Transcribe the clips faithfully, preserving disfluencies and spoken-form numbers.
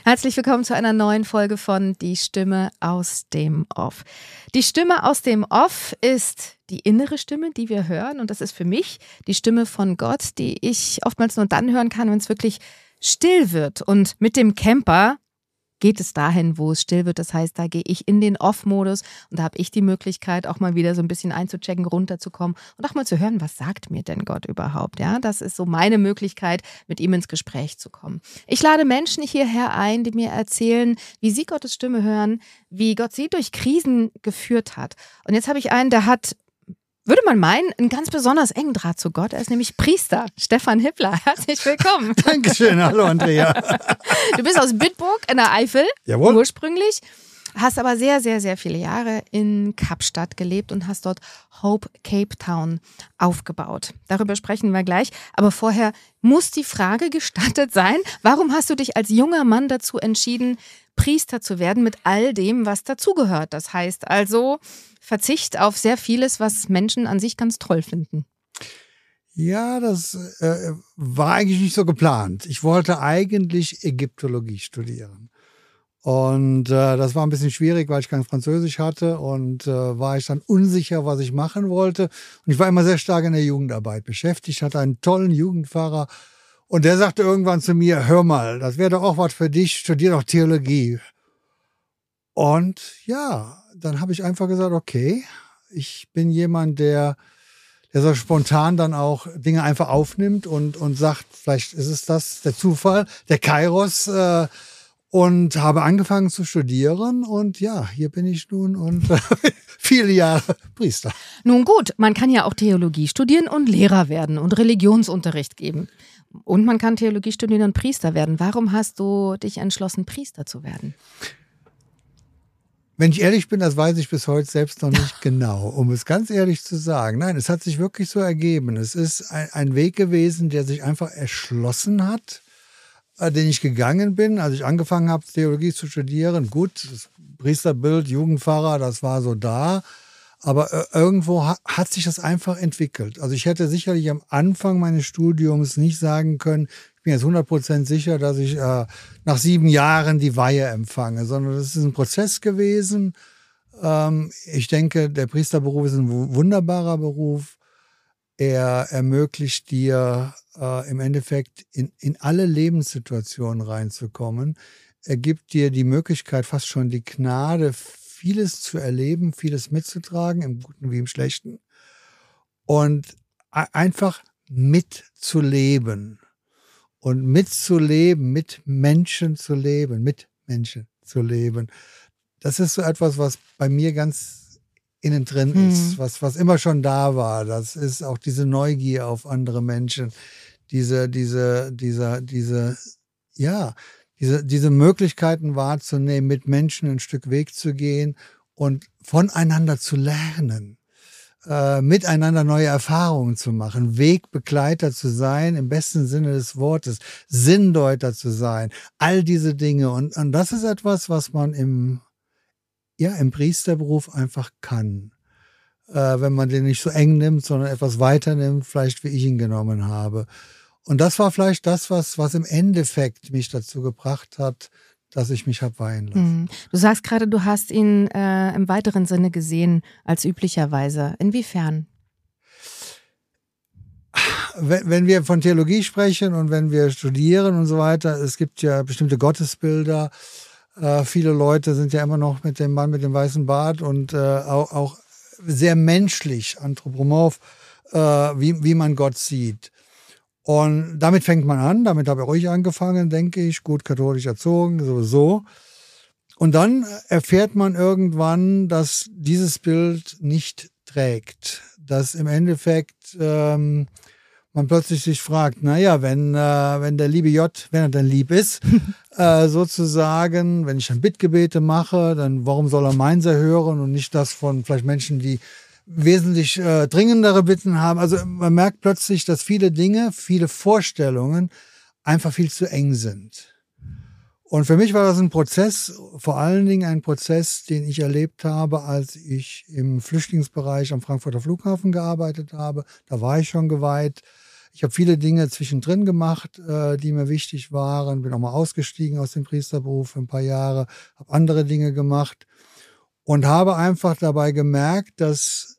Herzlich willkommen zu einer neuen Folge von Die Stimme aus dem Off. Die Stimme aus dem Off ist die innere Stimme, die wir hören. Und das ist für mich die Stimme von Gott, die ich oftmals nur dann hören kann, wenn es wirklich still wird. Und mit dem Camper geht es dahin, wo es still wird. Das heißt, da gehe ich in den Off-Modus und da habe ich die Möglichkeit, auch mal wieder so ein bisschen einzuchecken, runterzukommen und auch mal zu hören, was sagt mir denn Gott überhaupt? Ja, das ist so meine Möglichkeit, mit ihm ins Gespräch zu kommen. Ich lade Menschen hierher ein, die mir erzählen, wie sie Gottes Stimme hören, wie Gott sie durch Krisen geführt hat. Und jetzt habe ich einen, der hat, würde man meinen, einen ganz besonders engen Draht zu Gott. Er ist nämlich Priester, Stefan Hippler. Herzlich willkommen. Dankeschön, hallo Andrea. Du bist aus Bitburg in der Eifel, Jawohl. Ursprünglich, hast aber sehr, sehr, sehr viele Jahre in Kapstadt gelebt und hast dort Hope Cape Town aufgebaut. Darüber sprechen wir gleich. Aber vorher muss die Frage gestattet sein, warum hast du dich als junger Mann dazu entschieden, Priester zu werden mit all dem, was dazugehört? Das heißt also Verzicht auf sehr vieles, was Menschen an sich ganz toll finden. Ja, das äh, war eigentlich nicht so geplant. Ich wollte eigentlich Ägyptologie studieren. Und äh, das war ein bisschen schwierig, weil ich kein Französisch hatte und äh, war ich dann unsicher, was ich machen wollte. Und ich war immer sehr stark in der Jugendarbeit beschäftigt, hatte einen tollen Jugendpfarrer und der sagte irgendwann zu mir, hör mal, das wäre doch auch was für dich, studier doch Theologie. Und ja, dann habe ich einfach gesagt, okay, ich bin jemand, der, der so spontan dann auch Dinge einfach aufnimmt und, und sagt, vielleicht ist es das, der Zufall, der Kairos, äh, und habe angefangen zu studieren und ja, hier bin ich nun und äh, viele Jahre Priester. Nun gut, man kann ja auch Theologie studieren und Lehrer werden und Religionsunterricht geben. Und man kann Theologie studieren und Priester werden. Warum hast du dich entschlossen, Priester zu werden? Wenn ich ehrlich bin, das weiß ich bis heute selbst noch nicht genau, um es ganz ehrlich zu sagen. Nein, es hat sich wirklich so ergeben. Es ist ein, ein Weg gewesen, der sich einfach erschlossen hat, äh, den ich gegangen bin, als ich angefangen habe, Theologie zu studieren. Gut, das Priesterbild, Jugendpfarrer, das war so da. Aber äh, irgendwo ha- hat sich das einfach entwickelt. Also ich hätte sicherlich am Anfang meines Studiums nicht sagen können, ich bin jetzt hundert Prozent sicher, dass ich äh, nach sieben Jahren die Weihe empfange, sondern das ist ein Prozess gewesen. Ähm, ich denke, der Priesterberuf ist ein w- wunderbarer Beruf. Er ermöglicht dir äh, im Endeffekt in, in alle Lebenssituationen reinzukommen. Er gibt dir die Möglichkeit, fast schon die Gnade, vieles zu erleben, vieles mitzutragen, im Guten wie im Schlechten. Und a- einfach mitzuleben. Und mitzuleben, mit Menschen zu leben, mit Menschen zu leben. Das ist so etwas, was bei mir ganz innen drin Mhm. ist, was, was immer schon da war. Das ist auch diese Neugier auf andere Menschen, diese, diese, dieser, diese, ja, diese, diese Möglichkeiten wahrzunehmen, mit Menschen ein Stück Weg zu gehen und voneinander zu lernen. Äh, miteinander neue Erfahrungen zu machen, Wegbegleiter zu sein, im besten Sinne des Wortes, Sinndeuter zu sein, all diese Dinge. Und, und das ist etwas, was man im, ja, im Priesterberuf einfach kann. Äh, wenn man den nicht so eng nimmt, sondern etwas weiter nimmt, vielleicht wie ich ihn genommen habe. Und das war vielleicht das, was, was im Endeffekt mich dazu gebracht hat, dass ich mich habe weihen lassen. Du sagst gerade, du hast ihn äh, im weiteren Sinne gesehen als üblicherweise. Inwiefern? Wenn, wenn wir von Theologie sprechen und wenn wir studieren und so weiter, es gibt ja bestimmte Gottesbilder. Äh, viele Leute sind ja immer noch mit dem Mann mit dem weißen Bart und äh, auch, auch sehr menschlich, anthropomorph, äh, wie, wie man Gott sieht. Und damit fängt man an, damit habe auch ich angefangen, denke ich, gut katholisch erzogen, sowieso. Und dann erfährt man irgendwann, dass dieses Bild nicht trägt, dass im Endeffekt ähm, man plötzlich sich fragt, naja, wenn, äh, wenn der liebe J, wenn er denn lieb ist, äh, sozusagen, wenn ich dann Bittgebete mache, dann warum soll er meins hören und nicht das von vielleicht Menschen, die wesentlich äh, dringendere Bitten haben. Also man merkt plötzlich, dass viele Dinge, viele Vorstellungen einfach viel zu eng sind. Und für mich war das ein Prozess, vor allen Dingen ein Prozess, den ich erlebt habe, als ich im Flüchtlingsbereich am Frankfurter Flughafen gearbeitet habe. Da war ich schon geweiht. Ich habe viele Dinge zwischendrin gemacht, äh, die mir wichtig waren. Bin auch mal ausgestiegen aus dem Priesterberuf für ein paar Jahre, habe andere Dinge gemacht und habe einfach dabei gemerkt, dass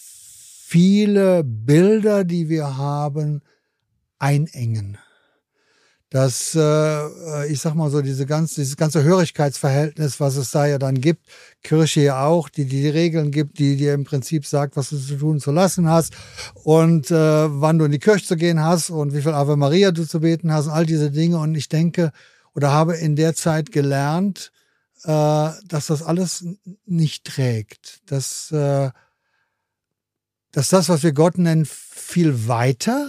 viele Bilder, die wir haben, einengen. Dass, äh, ich sag mal so, diese ganze, dieses ganze Hörigkeitsverhältnis, was es da ja dann gibt, Kirche ja auch, die die Regeln gibt, die dir im Prinzip sagt, was du zu tun und zu lassen hast und äh, wann du in die Kirche zu gehen hast und wie viel Ave Maria du zu beten hast und all diese Dinge. Und ich denke oder habe in der Zeit gelernt, äh, dass das alles nicht trägt. Dass, äh, dass das, was wir Gott nennen, viel weiter,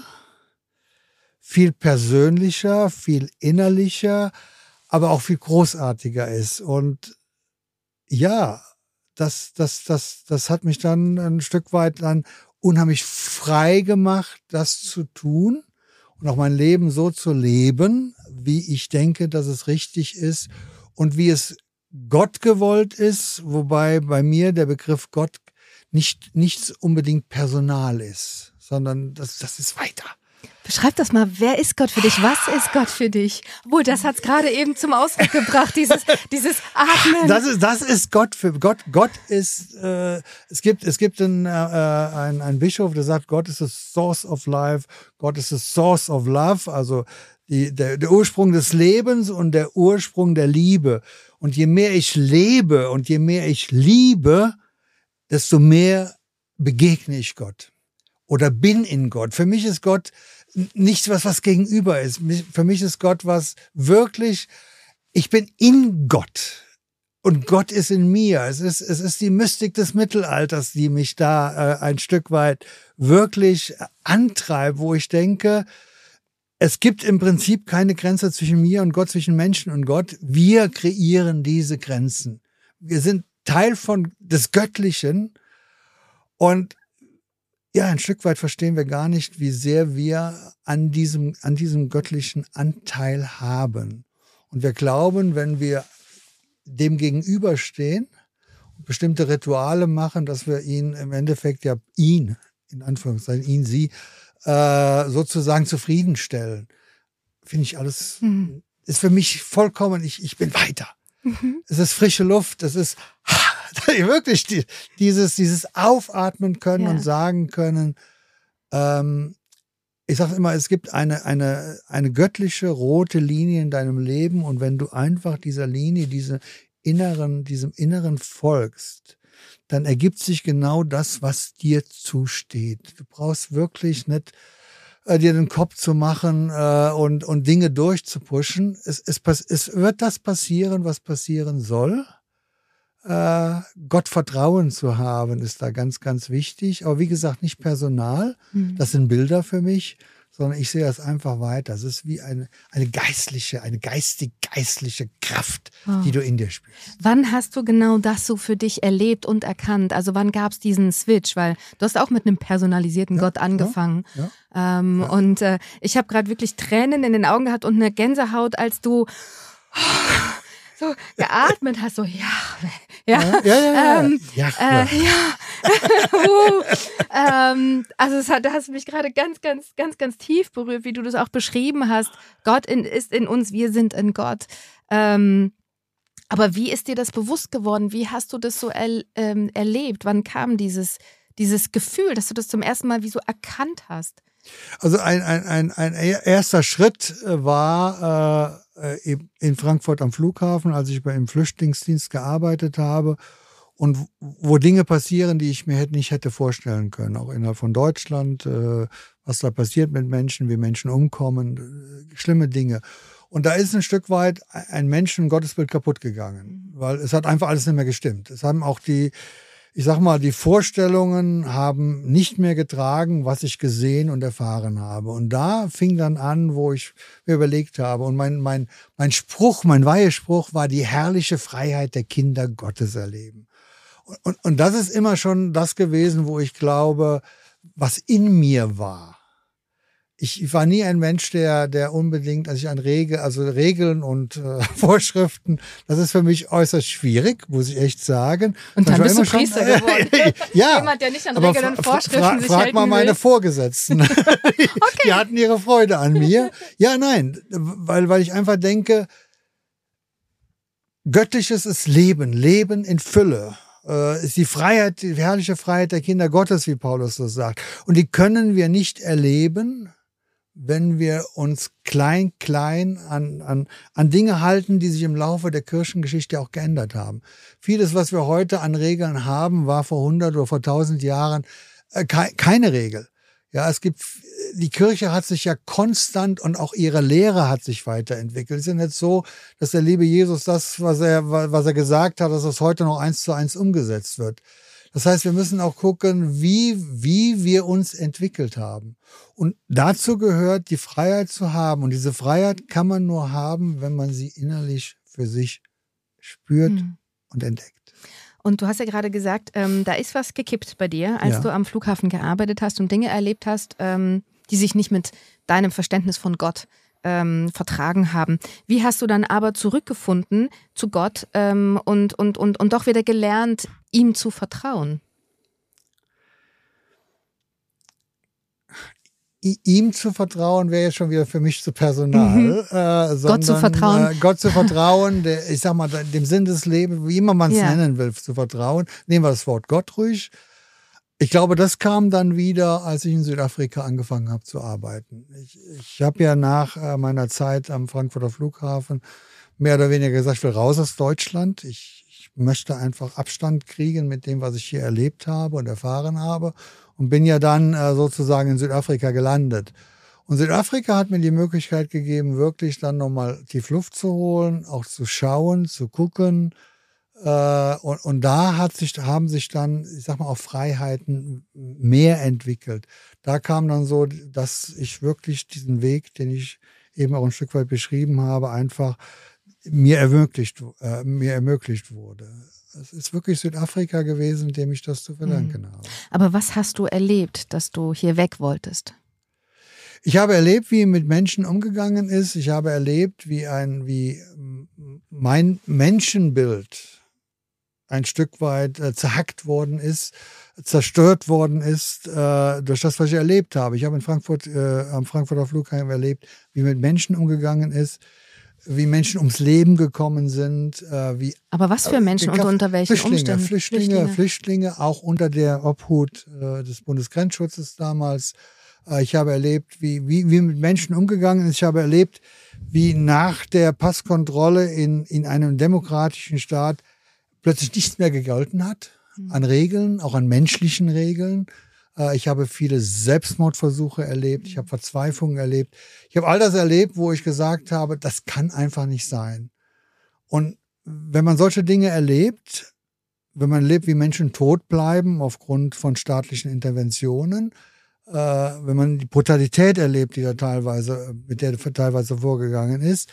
viel persönlicher, viel innerlicher, aber auch viel großartiger ist. Und ja, das, das, das, das hat mich dann ein Stück weit dann unheimlich frei gemacht, das zu tun und auch mein Leben so zu leben, wie ich denke, dass es richtig ist und wie es Gott gewollt ist, wobei bei mir der Begriff Gott nicht nichts unbedingt Personal ist, sondern das, das ist weiter. Beschreib das mal, wer ist Gott für dich? Was ist Gott für dich? Obwohl, das hat es gerade eben zum Ausdruck gebracht, dieses, dieses Atmen. Das ist, das ist Gott für Gott. Gott ist, äh, es gibt, es gibt einen, äh, einen, einen Bischof, der sagt, Gott ist the source of life, Gott ist the source of love, also die, der, der Ursprung des Lebens und der Ursprung der Liebe. Und je mehr ich lebe und je mehr ich liebe, desto mehr begegne ich Gott oder bin in Gott. Für mich ist Gott nichts, was was gegenüber ist. Für mich ist Gott was wirklich, ich bin in Gott und Gott ist in mir. Es ist, es ist die Mystik des Mittelalters, die mich da äh, ein Stück weit wirklich antreibt, wo ich denke, es gibt im Prinzip keine Grenze zwischen mir und Gott, zwischen Menschen und Gott. Wir kreieren diese Grenzen. Wir sind Teil von des Göttlichen und ja, ein Stück weit verstehen wir gar nicht, wie sehr wir an diesem, an diesem göttlichen Anteil haben. Und wir glauben, wenn wir dem gegenüberstehen und bestimmte Rituale machen, dass wir ihn im Endeffekt ja ihn, in Anführungszeichen, ihn, sie, äh, sozusagen zufriedenstellen. Finde ich alles, mhm. ist für mich vollkommen, ich, ich bin weiter. Mhm. Es ist frische Luft, es ist wirklich die, dieses, dieses Aufatmen können ja. und sagen können, ähm, ich sage immer, es gibt eine, eine, eine göttliche rote Linie in deinem Leben und wenn du einfach dieser Linie, diese inneren, diesem Inneren folgst, dann ergibt sich genau das, was dir zusteht. Du brauchst wirklich nicht äh, dir den Kopf zu machen äh, und, und Dinge durchzupushen. Es, es, es wird das passieren, was passieren soll. Äh, Gott Vertrauen zu haben, ist da ganz, ganz wichtig. Aber wie gesagt, nicht Personal. Mhm. Das sind Bilder für mich, sondern ich sehe das einfach weiter. Das ist wie eine, eine geistliche, eine geistig-geistliche Kraft, oh. die du in dir spürst. Wann hast du genau das so für dich erlebt und erkannt? Also wann gab es diesen Switch? Weil du hast auch mit einem personalisierten ja, Gott angefangen. Ja, ja, ähm, ja. Und äh, ich habe gerade wirklich Tränen in den Augen gehabt und eine Gänsehaut, als du so geatmet hast, so ja, ja, ja, ja, ja, ähm, ja. Äh, ja. uh, ähm, also es hat, da hast du mich gerade ganz, ganz, ganz, ganz tief berührt, wie du das auch beschrieben hast. Gott in, ist in uns, wir sind in Gott. Ähm, aber wie ist dir das bewusst geworden? Wie hast du das so er, ähm, erlebt? Wann kam dieses, dieses Gefühl, dass du das zum ersten Mal wie so erkannt hast? Also ein, ein, ein, ein erster Schritt war äh, in Frankfurt am Flughafen, als ich im Flüchtlingsdienst gearbeitet habe und wo Dinge passieren, die ich mir nicht hätte vorstellen können, auch innerhalb von Deutschland, äh, was da passiert mit Menschen, wie Menschen umkommen, äh, schlimme Dinge. Und da ist ein Stück weit ein Menschen-Gottesbild kaputt gegangen, weil es hat einfach alles nicht mehr gestimmt. Es haben auch die Ich sag mal, die Vorstellungen haben nicht mehr getragen, was ich gesehen und erfahren habe. Und da fing dann an, wo ich mir überlegt habe. Und mein, mein, mein Spruch, mein Weihespruch war die herrliche Freiheit der Kinder Gottes erleben. Und, und, und das ist immer schon das gewesen, wo ich glaube, was in mir war. ich war nie ein Mensch, der, der unbedingt, also ich an Regel, also Regeln und äh, Vorschriften, das ist für mich äußerst schwierig, muss ich echt sagen. Und dann bist du schon, Priester geworden. Ja. Jemand, der nicht an aber Regeln und Vorschriften fra sich frag halten mal meine will. Vorgesetzten. Okay. Die hatten ihre Freude an mir. Ja, nein, weil, weil ich einfach denke, Göttliches ist Leben, Leben in Fülle. Äh, ist die Freiheit, die herrliche Freiheit der Kinder Gottes, wie Paulus so sagt. Und die können wir nicht erleben, wenn wir uns klein, klein an, an, an Dinge halten, die sich im Laufe der Kirchengeschichte auch geändert haben. Vieles, was wir heute an Regeln haben, war vor hundert oder vor tausend Jahren äh, ke keine Regel. Ja, es gibt, die Kirche hat sich ja konstant und auch ihre Lehre hat sich weiterentwickelt. Es ist ja nicht so, dass der liebe Jesus das, was er, was er gesagt hat, dass das heute noch eins zu eins umgesetzt wird. Das heißt, wir müssen auch gucken, wie, wie wir uns entwickelt haben. Und dazu gehört, die Freiheit zu haben. Und diese Freiheit kann man nur haben, wenn man sie innerlich für sich spürt mhm. und entdeckt. Und du hast ja gerade gesagt, ähm, da ist was gekippt bei dir, als ja. du am Flughafen gearbeitet hast und Dinge erlebt hast, ähm, die sich nicht mit deinem Verständnis von Gott ähm, vertragen haben. Wie hast du dann aber zurückgefunden zu Gott ähm, und, und, und, und doch wieder gelernt, ihm zu vertrauen? Ihm zu vertrauen wäre jetzt schon wieder für mich zu personal. Mhm. Äh, sondern, Gott zu vertrauen. Äh, Gott zu vertrauen, der, ich sag mal, dem Sinn des Lebens, wie immer man es ja. nennen will, zu vertrauen. Nehmen wir das Wort Gott ruhig. Ich glaube, das kam dann wieder, als ich in Südafrika angefangen habe zu arbeiten. Ich, ich habe ja nach äh, meiner Zeit am Frankfurter Flughafen mehr oder weniger gesagt, ich will raus aus Deutschland. Ich, ich möchte einfach Abstand kriegen mit dem, was ich hier erlebt habe und erfahren habe. Und bin ja dann äh, sozusagen in Südafrika gelandet. Und Südafrika hat mir die Möglichkeit gegeben, wirklich dann nochmal tief Luft zu holen, auch zu schauen, zu gucken. Äh, und, und da hat sich, haben sich dann, ich sag mal, auch Freiheiten mehr entwickelt. Da kam dann so, dass ich wirklich diesen Weg, den ich eben auch ein Stück weit beschrieben habe, einfach mir ermöglicht, äh, mir ermöglicht wurde. Es ist wirklich Südafrika gewesen, dem ich das zu verdanken mhm. habe. Aber was hast du erlebt, dass du hier weg wolltest? Ich habe erlebt, wie mit Menschen umgegangen ist. Ich habe erlebt, wie ein, wie mein Menschenbild ein Stück weit äh, zerhackt worden ist, zerstört worden ist äh, durch das, was ich erlebt habe. Ich habe in Frankfurt äh, am Frankfurter Flughafen erlebt, wie mit Menschen umgegangen ist, wie Menschen ums Leben gekommen sind. Äh, wie, Aber was für Menschen und unter welchen Flüchtlinge, Umständen? Flüchtlinge, Flüchtlinge, Flüchtlinge, auch unter der Obhut äh, des Bundesgrenzschutzes damals. Äh, ich habe erlebt, wie, wie, wie mit Menschen umgegangen ist. Ich habe erlebt, wie nach der Passkontrolle in, in einem demokratischen Staat plötzlich nichts mehr gegolten hat an Regeln, auch an menschlichen Regeln. Ich habe viele Selbstmordversuche erlebt, ich habe Verzweiflung erlebt. Ich habe all das erlebt, wo ich gesagt habe, das kann einfach nicht sein. Und wenn man solche Dinge erlebt, wenn man erlebt, wie Menschen tot bleiben aufgrund von staatlichen Interventionen, äh, wenn man die Brutalität erlebt, die da teilweise, mit der teilweise vorgegangen ist,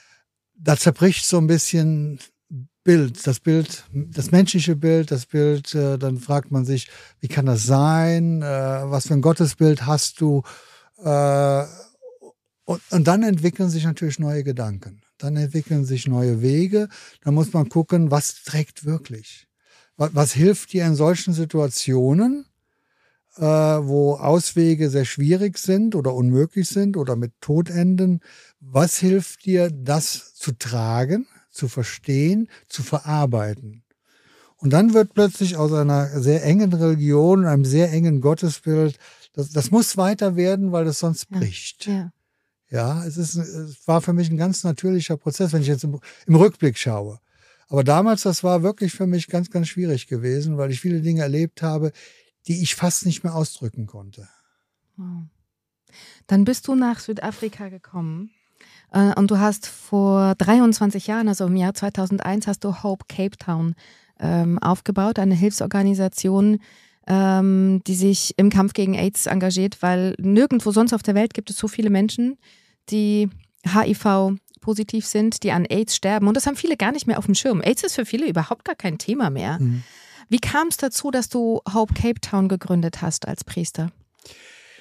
da zerbricht so ein bisschen Bild, das Bild, das menschliche Bild, das Bild, äh, dann fragt man sich, wie kann das sein? Äh, was für ein Gottesbild hast du? Äh, und, und dann entwickeln sich natürlich neue Gedanken. Dann entwickeln sich neue Wege. Dann muss man gucken, was trägt wirklich? Was, was hilft dir in solchen Situationen, äh, wo Auswege sehr schwierig sind oder unmöglich sind oder mit Tod enden? Was hilft dir, das zu tragen, zu verstehen, zu verarbeiten? Und dann wird plötzlich aus einer sehr engen Religion, einem sehr engen Gottesbild, das, das muss weiter werden, weil das sonst ja, bricht. Ja, ja es, ist, es war für mich ein ganz natürlicher Prozess, wenn ich jetzt im, im Rückblick schaue. Aber damals, das war wirklich für mich ganz, ganz schwierig gewesen, weil ich viele Dinge erlebt habe, die ich fast nicht mehr ausdrücken konnte. Wow. Dann bist du nach Südafrika gekommen. Und du hast vor dreiundzwanzig Jahren, also im Jahr zweitausendeins, hast du Hope Cape Town ähm, aufgebaut, eine Hilfsorganisation, ähm, die sich im Kampf gegen AIDS engagiert, weil nirgendwo sonst auf der Welt gibt es so viele Menschen, die H I V-positiv sind, die an AIDS sterben. Und das haben viele gar nicht mehr auf dem Schirm. AIDS ist für viele überhaupt gar kein Thema mehr. Mhm. Wie kam es dazu, dass du Hope Cape Town gegründet hast als Priester?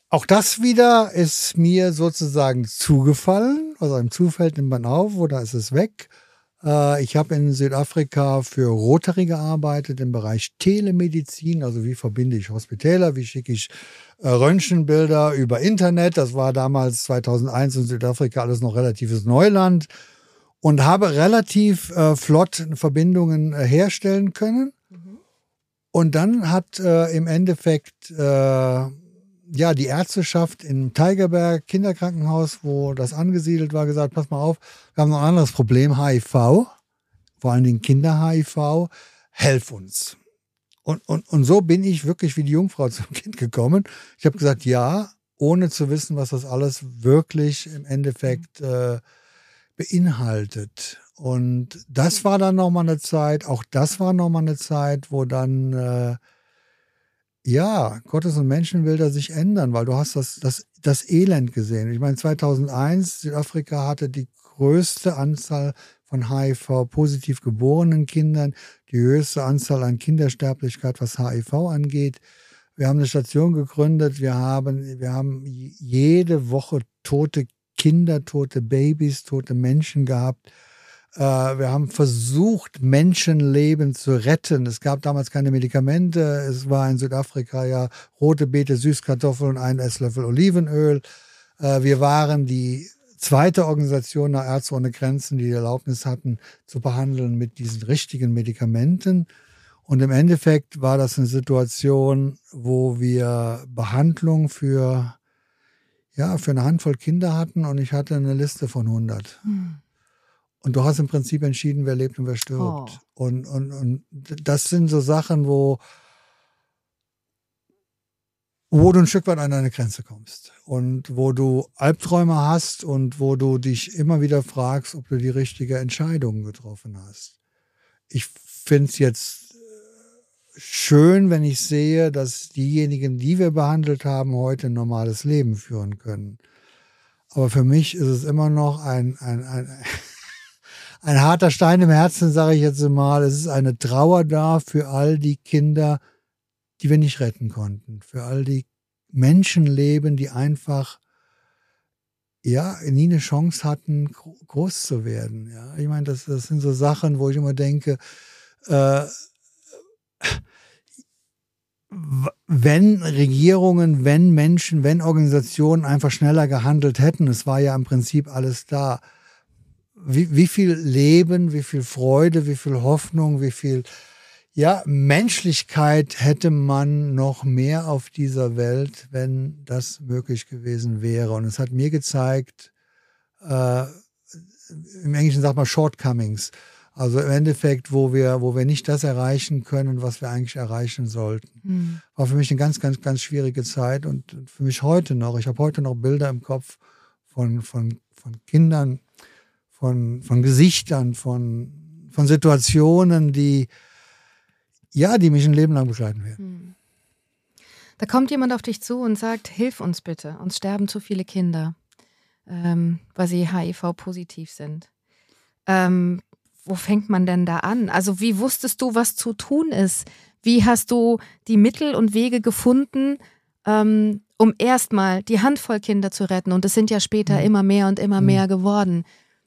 Auch das wieder ist mir sozusagen zugefallen. Also einem Zufall nimmt man auf oder ist es weg. Äh, ich habe in Südafrika für Rotary gearbeitet im Bereich Telemedizin. Also wie verbinde ich Hospitäler, wie schicke ich äh, Röntgenbilder über Internet. Das war damals zweitausendeins in Südafrika alles noch relatives Neuland. Und habe relativ äh, flott Verbindungen äh, herstellen können. Mhm. Und dann hat äh, im Endeffekt... Äh, ja, die Ärzteschaft im Tigerberg Kinderkrankenhaus, wo das angesiedelt war, gesagt, pass mal auf, wir haben noch ein anderes Problem, H I V, vor allen Dingen Kinder-H I V, helf uns. Und, und, und so bin ich wirklich wie die Jungfrau zum Kind gekommen. Ich habe gesagt, ja, ohne zu wissen, was das alles wirklich im Endeffekt äh, beinhaltet. Und das war dann nochmal eine Zeit, auch das war nochmal eine Zeit, wo dann... Äh, Ja, Gottes und Menschenbilder sich ändern, weil du hast das, das, das Elend gesehen. Ich meine, zweitausendeins, Südafrika hatte die größte Anzahl von H I V-positiv geborenen Kindern, die höchste Anzahl an Kindersterblichkeit, was H I V angeht. Wir haben eine Station gegründet, wir haben, wir haben jede Woche tote Kinder, tote Babys, tote Menschen gehabt. Wir haben versucht, Menschenleben zu retten. Es gab damals keine Medikamente. Es war in Südafrika ja rote Beete, Süßkartoffeln und ein Esslöffel Olivenöl. Wir waren die zweite Organisation nach Ärzte ohne Grenzen, die die Erlaubnis hatten, zu behandeln mit diesen richtigen Medikamenten. Und im Endeffekt war das eine Situation, wo wir Behandlung für, ja, für eine Handvoll Kinder hatten und ich hatte eine Liste von hundert. Hm. Und du hast im Prinzip entschieden, wer lebt und wer stirbt. Oh. Und, und, und das sind so Sachen, wo, wo du ein Stück weit an deine Grenze kommst. Und wo du Albträume hast und wo du dich immer wieder fragst, ob du die richtige Entscheidung getroffen hast. Ich finde es jetzt schön, wenn ich sehe, dass diejenigen, die wir behandelt haben, heute ein normales Leben führen können. Aber für mich ist es immer noch ein... ein, ein Ein harter Stein im Herzen, sage ich jetzt mal. Es ist eine Trauer da für all die Kinder, die wir nicht retten konnten. Für all die Menschenleben, die einfach ja nie eine Chance hatten, groß zu werden. Ja, ich meine, das, das sind so Sachen, wo ich immer denke, äh, wenn Regierungen, wenn Menschen, wenn Organisationen einfach schneller gehandelt hätten, es war ja im Prinzip alles da. Wie, wie viel Leben, wie viel Freude, wie viel Hoffnung, wie viel ja, Menschlichkeit hätte man noch mehr auf dieser Welt, wenn das möglich gewesen wäre. Und es hat mir gezeigt, äh, im Englischen sagt man Shortcomings, also im Endeffekt, wo wir, wo wir nicht das erreichen können, was wir eigentlich erreichen sollten. Mhm. War für mich eine ganz, ganz, ganz schwierige Zeit und für mich heute noch. Ich habe heute noch Bilder im Kopf von, von, von Kindern, Von, von Gesichtern, von, von Situationen, die, ja, die mich ein Leben lang begleiten werden. Da kommt jemand auf dich zu und sagt, hilf uns bitte, uns sterben zu viele Kinder, ähm, weil sie H I V-positiv sind. Ähm, wo fängt man denn da an? Also wie wusstest du, was zu tun ist? Wie hast du die Mittel und Wege gefunden, ähm, um erstmal die Handvoll Kinder zu retten? Und es sind ja später mhm. immer mehr und immer mhm. mehr geworden.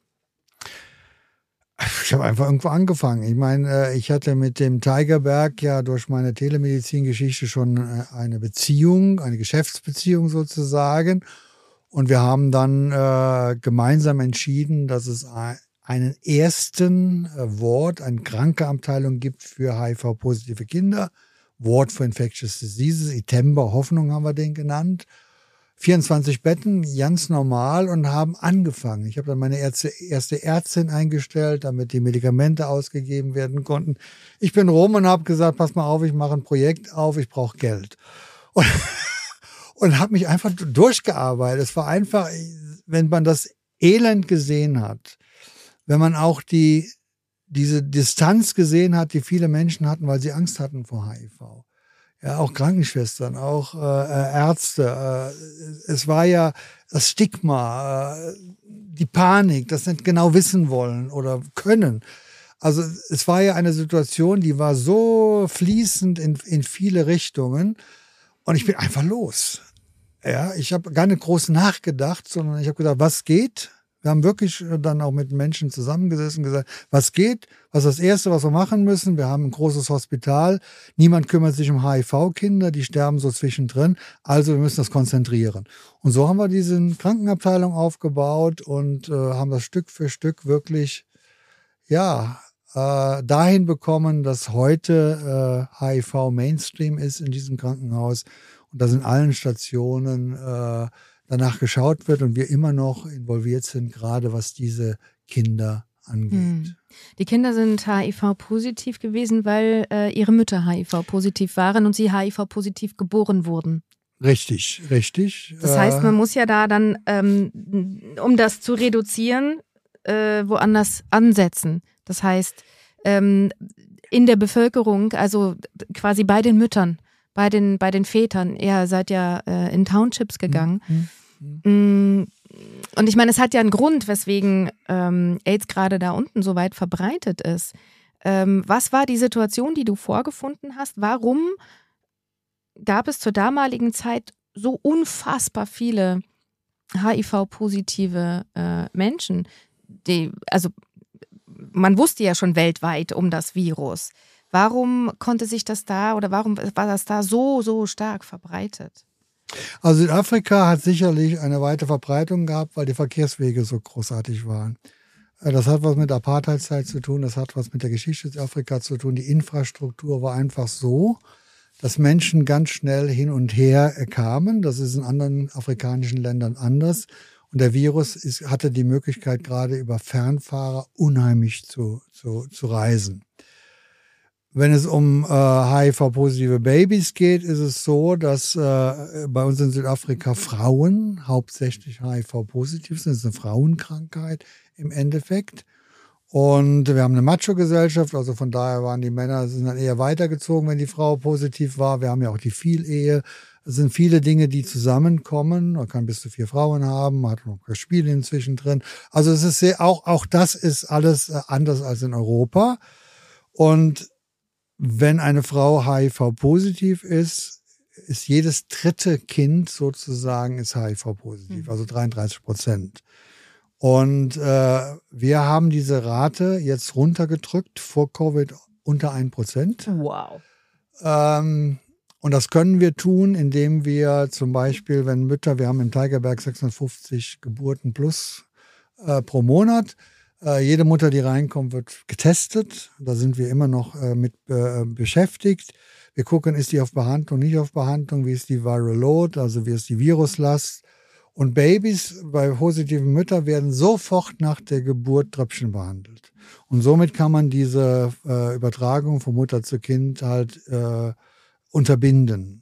Ich habe einfach irgendwo angefangen. Ich meine, ich hatte mit dem Tigerberg ja durch meine Telemedizin-Geschichte schon eine Beziehung, eine Geschäftsbeziehung sozusagen. Und wir haben dann äh, gemeinsam entschieden, dass es einen ersten äh, Ward, eine Krankenabteilung gibt für H I V-positive Kinder. Ward for Infectious Diseases, Itember Hoffnung haben wir den genannt. vierundzwanzig Betten, ganz normal, und haben angefangen. Ich habe dann meine Ärzte, erste Ärztin eingestellt, damit die Medikamente ausgegeben werden konnten. Ich bin rum und habe gesagt, pass mal auf, ich mache ein Projekt auf, ich brauche Geld. Und, und habe mich einfach durchgearbeitet. Es war einfach, wenn man das Elend gesehen hat, wenn man auch die, diese Distanz gesehen hat, die viele Menschen hatten, weil sie Angst hatten vor H I V. Ja, auch Krankenschwestern, auch äh, Ärzte. Äh, es war ja das Stigma, äh, die Panik, das nicht genau wissen wollen oder können. Also es war ja eine Situation, die war so fließend in, in viele Richtungen und ich bin einfach los. Ja, ich habe gar nicht groß nachgedacht, sondern ich habe gedacht, was geht? Wir haben wirklich dann auch mit Menschen zusammengesessen und gesagt, was geht? Was ist das Erste, was wir machen müssen? Wir haben ein großes Hospital. Niemand kümmert sich um H I V-Kinder, die sterben so zwischendrin. Also wir müssen das konzentrieren. Und so haben wir diese Krankenabteilung aufgebaut und äh, haben das Stück für Stück wirklich, ja, äh, dahin bekommen, dass heute äh, H I V Mainstream ist in diesem Krankenhaus. Und dass in allen Stationen äh, danach geschaut wird und wir immer noch involviert sind, gerade was diese Kinder angeht. Hm. Die Kinder sind H I V-positiv gewesen, weil äh, ihre Mütter H I V-positiv waren und sie H I V-positiv geboren wurden. Richtig, richtig. Das heißt, man muss ja da dann, ähm, um das zu reduzieren, äh, woanders ansetzen. Das heißt, ähm, in der Bevölkerung, also quasi bei den Müttern, bei den, bei den Vätern, ihr seid ja äh, in Townships gegangen. Mhm. Mhm. Und ich meine, es hat ja einen Grund, weswegen ähm, AIDS gerade da unten so weit verbreitet ist. Ähm, was war die Situation, die du vorgefunden hast? Warum gab es zur damaligen Zeit so unfassbar viele H I V-positive äh, Menschen? Die, also man wusste ja schon weltweit um das Virus. Warum konnte sich das da oder warum war das da so, so stark verbreitet? Also Südafrika hat sicherlich eine weite Verbreitung gehabt, weil die Verkehrswege so großartig waren. Das hat was mit der Apartheidzeit zu tun, das hat was mit der Geschichte Südafrika zu tun. Die Infrastruktur war einfach so, dass Menschen ganz schnell hin und her kamen. Das ist in anderen afrikanischen Ländern anders. Und der Virus ist, hatte die Möglichkeit, gerade über Fernfahrer unheimlich zu, zu, zu reisen. Wenn es um äh, H I V-positive Babys geht, ist es so, dass äh, bei uns in Südafrika Frauen hauptsächlich H I V-positiv sind. Das ist eine Frauenkrankheit im Endeffekt. Und wir haben eine Macho-Gesellschaft, also von daher waren die Männer sind dann eher weitergezogen, wenn die Frau positiv war. Wir haben ja auch die Vielehe. Es sind viele Dinge, die zusammenkommen. Man kann bis zu vier Frauen haben, man hat noch ein Spiel inzwischen drin. Also es ist sehr, auch, auch das ist alles anders als in Europa. Und wenn eine Frau H I V-positiv ist, ist jedes dritte Kind sozusagen ist H I V-positiv, mhm. also dreiunddreißig Prozent. Und äh, wir haben diese Rate jetzt runtergedrückt vor Covid unter ein Prozent. Wow. Ähm, und das können wir tun, indem wir zum Beispiel, wenn Mütter, wir haben im Tigerberg sechshundertfünfzig Geburten plus äh, pro Monat, Äh, jede Mutter, die reinkommt, wird getestet. Da sind wir immer noch äh, mit äh, beschäftigt. Wir gucken, ist die auf Behandlung, nicht auf Behandlung, wie ist die Viral Load, also wie ist die Viruslast. Und Babys bei positiven Müttern werden sofort nach der Geburt Tröpfchen behandelt. Und somit kann man diese äh, Übertragung von Mutter zu Kind halt äh, unterbinden.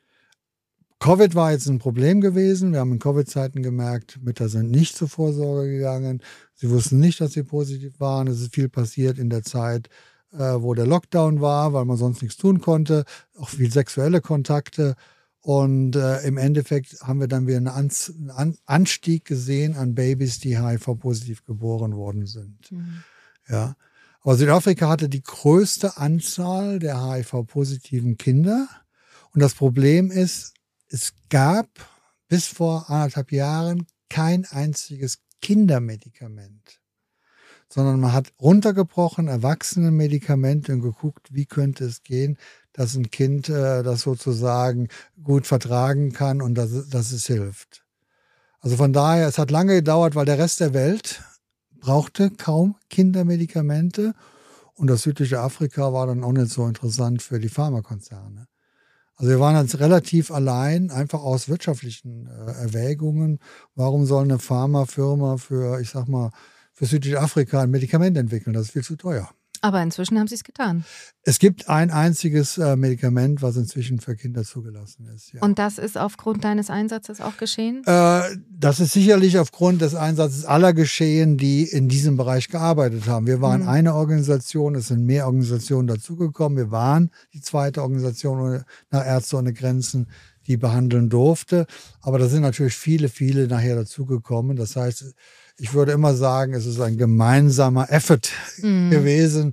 Covid war jetzt ein Problem gewesen. Wir haben in Covid-Zeiten gemerkt, Mütter sind nicht zur Vorsorge gegangen. Sie wussten nicht, dass sie positiv waren. Es ist viel passiert in der Zeit, äh, wo der Lockdown war, weil man sonst nichts tun konnte. Auch viel sexuelle Kontakte. Und äh, im Endeffekt haben wir dann wieder einen, An- einen Anstieg gesehen an Babys, die H I V-positiv geboren worden sind. Mhm. Ja. Aber Südafrika hatte die größte Anzahl der H I V-positiven Kinder. Und das Problem ist, es gab bis vor anderthalb Jahren kein einziges Kindermedikament, sondern man hat runtergebrochen Erwachsenenmedikamente und geguckt, wie könnte es gehen, dass ein Kind äh, das sozusagen gut vertragen kann und dass, dass es hilft. Also von daher, es hat lange gedauert, weil der Rest der Welt brauchte kaum Kindermedikamente und das südliche Afrika war dann auch nicht so interessant für die Pharmakonzerne. Also wir waren jetzt relativ allein, einfach aus wirtschaftlichen äh, Erwägungen. Warum soll eine Pharmafirma für, ich sag mal, für Südafrika ein Medikament entwickeln? Das ist viel zu teuer. Aber inzwischen haben sie es getan. Es gibt ein einziges äh, Medikament, was inzwischen für Kinder zugelassen ist. Ja. Und das ist aufgrund deines Einsatzes auch geschehen? Äh, das ist sicherlich aufgrund des Einsatzes aller geschehen, die in diesem Bereich gearbeitet haben. Wir waren mhm. eine Organisation, es sind mehr Organisationen dazugekommen. Wir waren die zweite Organisation nach Ärzte ohne Grenzen, die behandeln durfte. Aber da sind natürlich viele, viele nachher dazugekommen. Das heißt, ich würde immer sagen, es ist ein gemeinsamer Effort mhm. gewesen,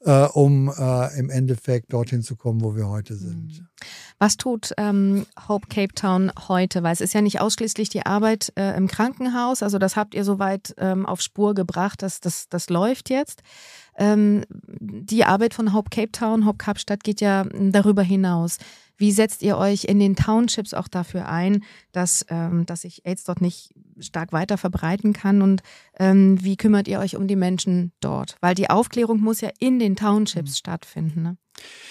äh, um äh, im Endeffekt dorthin zu kommen, wo wir heute sind. Was tut ähm, Hope Cape Town heute? Weil es ist ja nicht ausschließlich die Arbeit äh, im Krankenhaus, also das habt ihr soweit ähm, auf Spur gebracht, dass das, das läuft jetzt. Ähm, die Arbeit von Hope Cape Town, Hope Kapstadt geht ja darüber hinaus. Wie setzt ihr euch in den Townships auch dafür ein, dass, ähm, dass sich AIDS dort nicht stark weiter verbreiten kann? Und ähm, wie kümmert ihr euch um die Menschen dort? Weil die Aufklärung muss ja in den Townships mhm. stattfinden. Ne?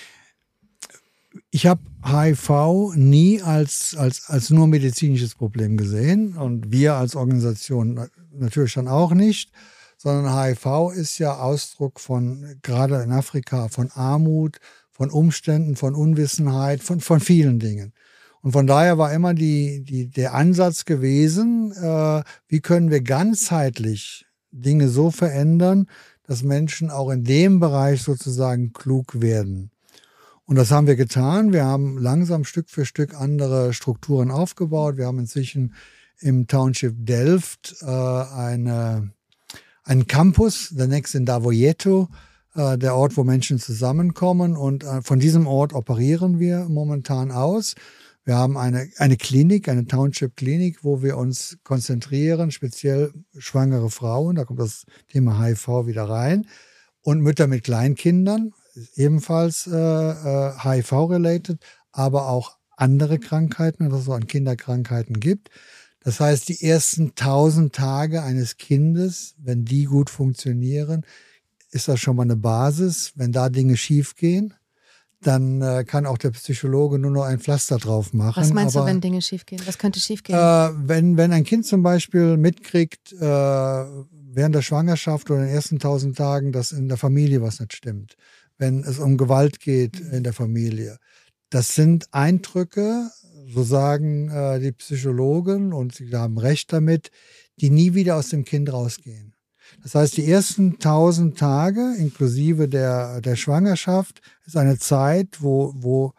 Ich habe H I V nie als, als, als nur medizinisches Problem gesehen und wir als Organisation natürlich dann auch nicht, sondern H I V ist ja Ausdruck von, gerade in Afrika, von Armut, von Umständen, von Unwissenheit, von, von vielen Dingen. Und von daher war immer die, die, der Ansatz gewesen, äh, wie können wir ganzheitlich Dinge so verändern, dass Menschen auch in dem Bereich sozusagen klug werden. Und das haben wir getan. Wir haben langsam Stück für Stück andere Strukturen aufgebaut. Wir haben inzwischen im Township Delft äh, eine, einen Campus, The Next in Davoyeto, äh, der Ort, wo Menschen zusammenkommen. Und äh, von diesem Ort operieren wir momentan aus. Wir haben eine, eine Klinik, eine Township-Klinik, wo wir uns konzentrieren, speziell schwangere Frauen, da kommt das Thema H I V wieder rein, und Mütter mit Kleinkindern, ebenfalls äh, äh, H I V-related, aber auch andere Krankheiten, was es so an Kinderkrankheiten gibt. Das heißt, die ersten tausend Tage eines Kindes, wenn die gut funktionieren, ist das schon mal eine Basis. Wenn da Dinge schiefgehen, dann äh, kann auch der Psychologe nur noch ein Pflaster drauf machen. Was meinst Aber, du, wenn Dinge schiefgehen? Was könnte schiefgehen? Äh, wenn, wenn ein Kind zum Beispiel mitkriegt, äh, während der Schwangerschaft oder in den ersten tausend Tagen, dass in der Familie was nicht stimmt, wenn es um Gewalt geht in der Familie. Das sind Eindrücke, so sagen äh, die Psychologen, und sie haben recht damit, die nie wieder aus dem Kind rausgehen. Das heißt, die ersten tausend Tage, inklusive der, der Schwangerschaft, ist eine Zeit, wo, wo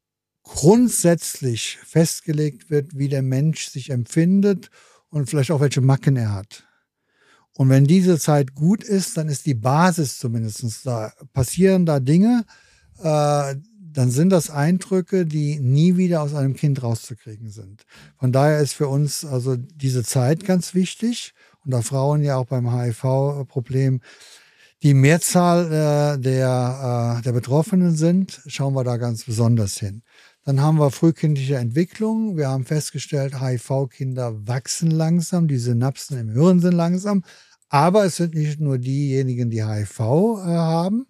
grundsätzlich festgelegt wird, wie der Mensch sich empfindet und vielleicht auch welche Macken er hat. Und wenn diese Zeit gut ist, dann ist die Basis zumindest da. Passieren da Dinge, äh, dann sind das Eindrücke, die nie wieder aus einem Kind rauszukriegen sind. Von daher ist für uns also diese Zeit ganz wichtig. Und da Frauen ja auch beim H I V-Problem die Mehrzahl äh, der, äh, der Betroffenen sind, schauen wir da ganz besonders hin. Dann haben wir frühkindliche Entwicklung. Wir haben festgestellt, H I V-Kinder wachsen langsam, die Synapsen im Hirn sind langsam. Aber es sind nicht nur diejenigen, die H I V äh, haben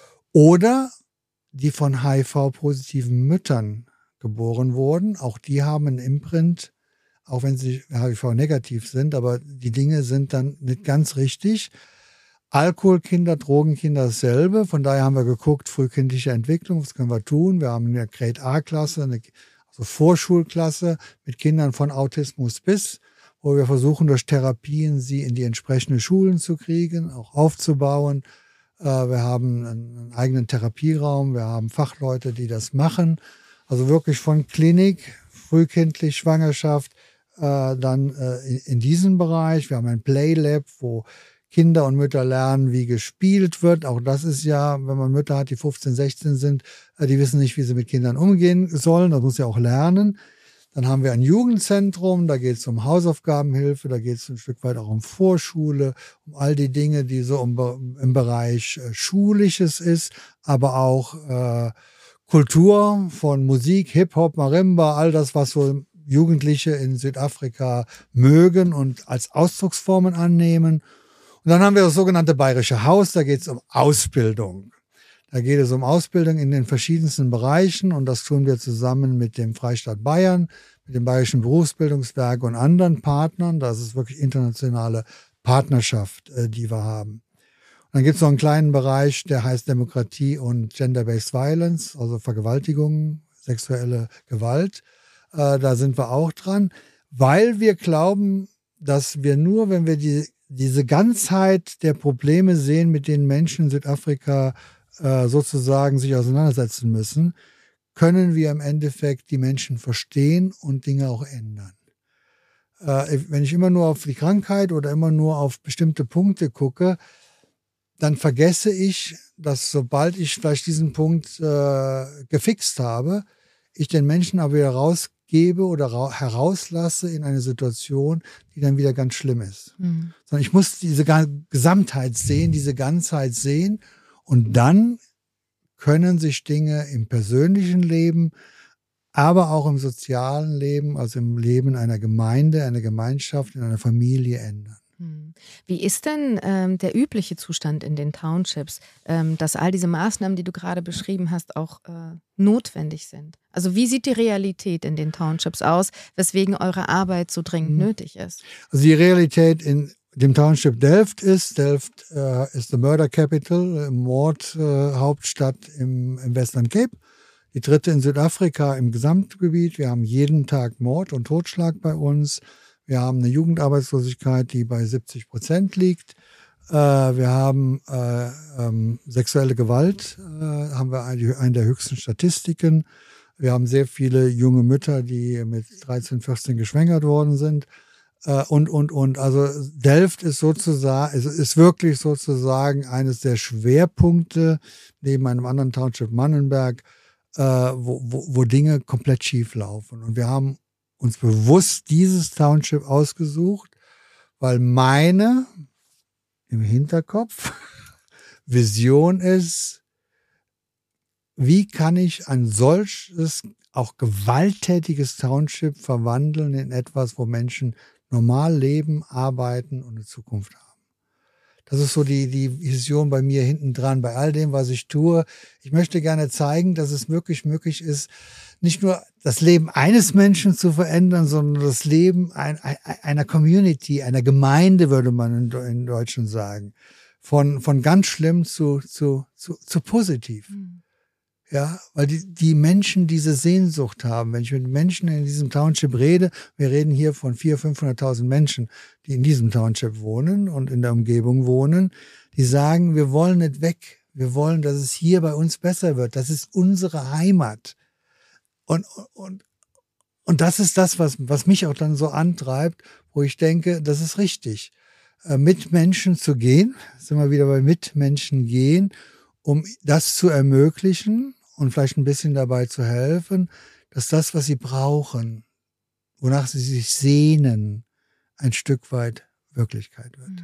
oder die von H I V-positiven Müttern geboren wurden. Auch die haben einen Imprint, auch wenn sie H I V-negativ sind, aber die Dinge sind dann nicht ganz richtig. Alkoholkinder, Drogenkinder dasselbe. Von daher haben wir geguckt, frühkindliche Entwicklung, was können wir tun? Wir haben eine Grade A-Klasse, eine also Vorschulklasse mit Kindern von Autismus bis, wo wir versuchen, durch Therapien sie in die entsprechenden Schulen zu kriegen, auch aufzubauen. Wir haben einen eigenen Therapieraum, wir haben Fachleute, die das machen. Also wirklich von Klinik, frühkindlich, Schwangerschaft, dann in diesem Bereich. Wir haben ein Playlab, wo Kinder und Mütter lernen, wie gespielt wird. Auch das ist ja, wenn man Mütter hat, die fünfzehn, sechzehn sind, die wissen nicht, wie sie mit Kindern umgehen sollen. Das muss ja auch lernen. Dann haben wir ein Jugendzentrum, da geht es um Hausaufgabenhilfe, da geht es ein Stück weit auch um Vorschule, um all die Dinge, die so im, im Bereich äh, Schulisches ist, aber auch äh, Kultur von Musik, Hip-Hop, Marimba, all das, was so Jugendliche in Südafrika mögen und als Ausdrucksformen annehmen. Und dann haben wir das sogenannte Bayerische Haus, da geht es um Ausbildung. Da geht es um Ausbildung in den verschiedensten Bereichen und das tun wir zusammen mit dem Freistaat Bayern, mit dem Bayerischen Berufsbildungswerk und anderen Partnern. Das ist wirklich internationale Partnerschaft, die wir haben. Und dann gibt es noch einen kleinen Bereich, der heißt Demokratie und Gender-Based Violence, also Vergewaltigung, sexuelle Gewalt. Da sind wir auch dran, weil wir glauben, dass wir nur, wenn wir die, diese Ganzheit der Probleme sehen, mit denen Menschen in Südafrika sozusagen sich auseinandersetzen müssen, können wir im Endeffekt die Menschen verstehen und Dinge auch ändern. Äh, wenn ich immer nur auf die Krankheit oder immer nur auf bestimmte Punkte gucke, dann vergesse ich, dass sobald ich vielleicht diesen Punkt äh, gefixt habe, ich den Menschen aber wieder rausgebe oder ra- herauslasse in eine Situation, die dann wieder ganz schlimm ist. Mhm. Sondern ich muss diese Gesamtheit sehen, diese Ganzheit sehen und dann können sich Dinge im persönlichen Leben, aber auch im sozialen Leben, also im Leben einer Gemeinde, einer Gemeinschaft, in einer Familie ändern. Wie ist denn ähm, der übliche Zustand in den Townships, ähm, dass all diese Maßnahmen, die du gerade beschrieben hast, auch äh, notwendig sind? Also wie sieht die Realität in den Townships aus, weswegen eure Arbeit so dringend mhm. nötig ist? Also die Realität in dem Township Delft ist, Delft äh, ist the Murder Capital, Mordhauptstadt äh, im, im Western Cape. Die dritte in Südafrika im Gesamtgebiet. Wir haben jeden Tag Mord und Totschlag bei uns. Wir haben eine Jugendarbeitslosigkeit, die bei siebzig Prozent liegt. Äh, wir haben äh, ähm, sexuelle Gewalt, äh, haben wir eine, eine der höchsten Statistiken. Wir haben sehr viele junge Mütter, die mit dreizehn, vierzehn geschwängert worden sind. Äh, und, und, und. Also Delft ist sozusagen, ist, ist wirklich sozusagen eines der Schwerpunkte neben einem anderen Township Mannenberg, äh, wo, wo, wo Dinge komplett schief laufen. Und wir haben uns bewusst dieses Township ausgesucht, weil meine im Hinterkopf Vision ist, wie kann ich ein solches, auch gewalttätiges Township verwandeln in etwas, wo Menschen normal leben, arbeiten und eine Zukunft haben. Das ist so die, die Vision bei mir hinten dran, bei all dem, was ich tue. Ich möchte gerne zeigen, dass es wirklich möglich ist, nicht nur das Leben eines Menschen zu verändern, sondern das Leben ein, ein, einer Community, einer Gemeinde, würde man in, in Deutschland sagen. Von, von ganz schlimm zu, zu, zu, zu positiv. Mhm. Ja, weil die, die Menschen diese Sehnsucht haben. Wenn ich mit Menschen in diesem Township rede, wir reden hier von vierhunderttausend, fünfhunderttausend Menschen, die in diesem Township wohnen und in der Umgebung wohnen, die sagen, wir wollen nicht weg. Wir wollen, dass es hier bei uns besser wird. Das ist unsere Heimat. Und, und, und das ist das, was, was mich auch dann so antreibt, wo ich denke, das ist richtig. Äh, mit Menschen zu gehen, sind wir wieder bei Mitmenschen gehen, um das zu ermöglichen und vielleicht ein bisschen dabei zu helfen, dass das, was sie brauchen, wonach sie sich sehnen, ein Stück weit Wirklichkeit wird.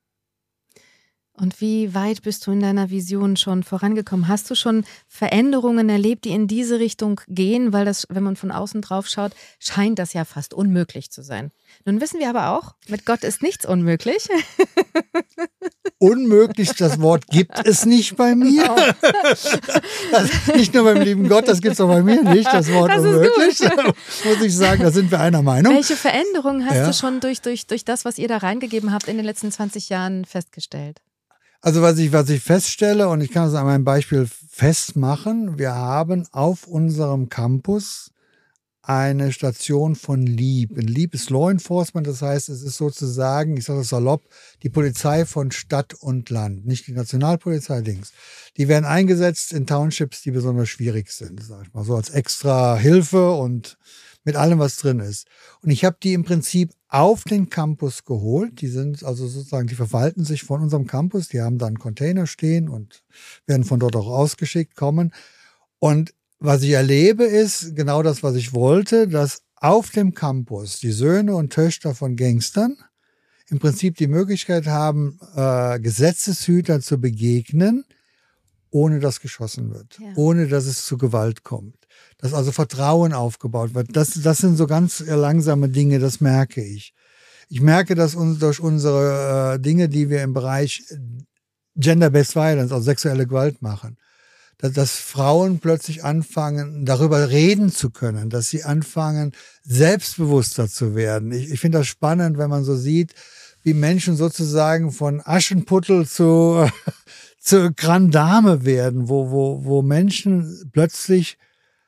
Und wie weit bist du in deiner Vision schon vorangekommen? Hast du schon Veränderungen erlebt, die in diese Richtung gehen? Weil das, wenn man von außen drauf schaut, scheint das ja fast unmöglich zu sein. Nun wissen wir aber auch, mit Gott ist nichts unmöglich. Unmöglich, das Wort gibt es nicht bei mir. Das, nicht nur beim lieben Gott, das gibt es auch bei mir nicht, das Wort das unmöglich. Muss ich sagen, da sind wir einer Meinung. Welche Veränderungen hast ja. du schon durch, durch, durch das, was ihr da reingegeben habt, in den letzten zwanzig Jahren festgestellt? Also was ich, was ich feststelle, und ich kann es an meinem Beispiel festmachen, wir haben auf unserem Campus eine Station von Lieb. Lieb ist Law Enforcement, das heißt, es ist sozusagen, ich sage das salopp, die Polizei von Stadt und Land, nicht die Nationalpolizei, Dings. Die werden eingesetzt in Townships, die besonders schwierig sind, sag ich mal, so als extra Hilfe und mit allem, was drin ist. Und ich habe die im Prinzip auf den Campus geholt. Die sind also sozusagen, die verwalten sich von unserem Campus. Die haben da einen Container stehen und werden von dort auch ausgeschickt kommen. Und was ich erlebe, ist genau das, was ich wollte, dass auf dem Campus die Söhne und Töchter von Gangstern im Prinzip die Möglichkeit haben, äh, Gesetzeshüter zu begegnen, ohne dass geschossen wird, ja. ohne dass es zu Gewalt kommt. Dass also Vertrauen aufgebaut wird. Das, das sind so ganz langsame Dinge, das merke ich. Ich merke, dass uns durch unsere äh, Dinge, die wir im Bereich Gender-Based Violence, also sexuelle Gewalt machen, dass, dass Frauen plötzlich anfangen, darüber reden zu können, dass sie anfangen, selbstbewusster zu werden. Ich, ich finde das spannend, wenn man so sieht, wie Menschen sozusagen von Aschenputtel zu, zu Grande Dame werden, wo, wo, wo Menschen plötzlich,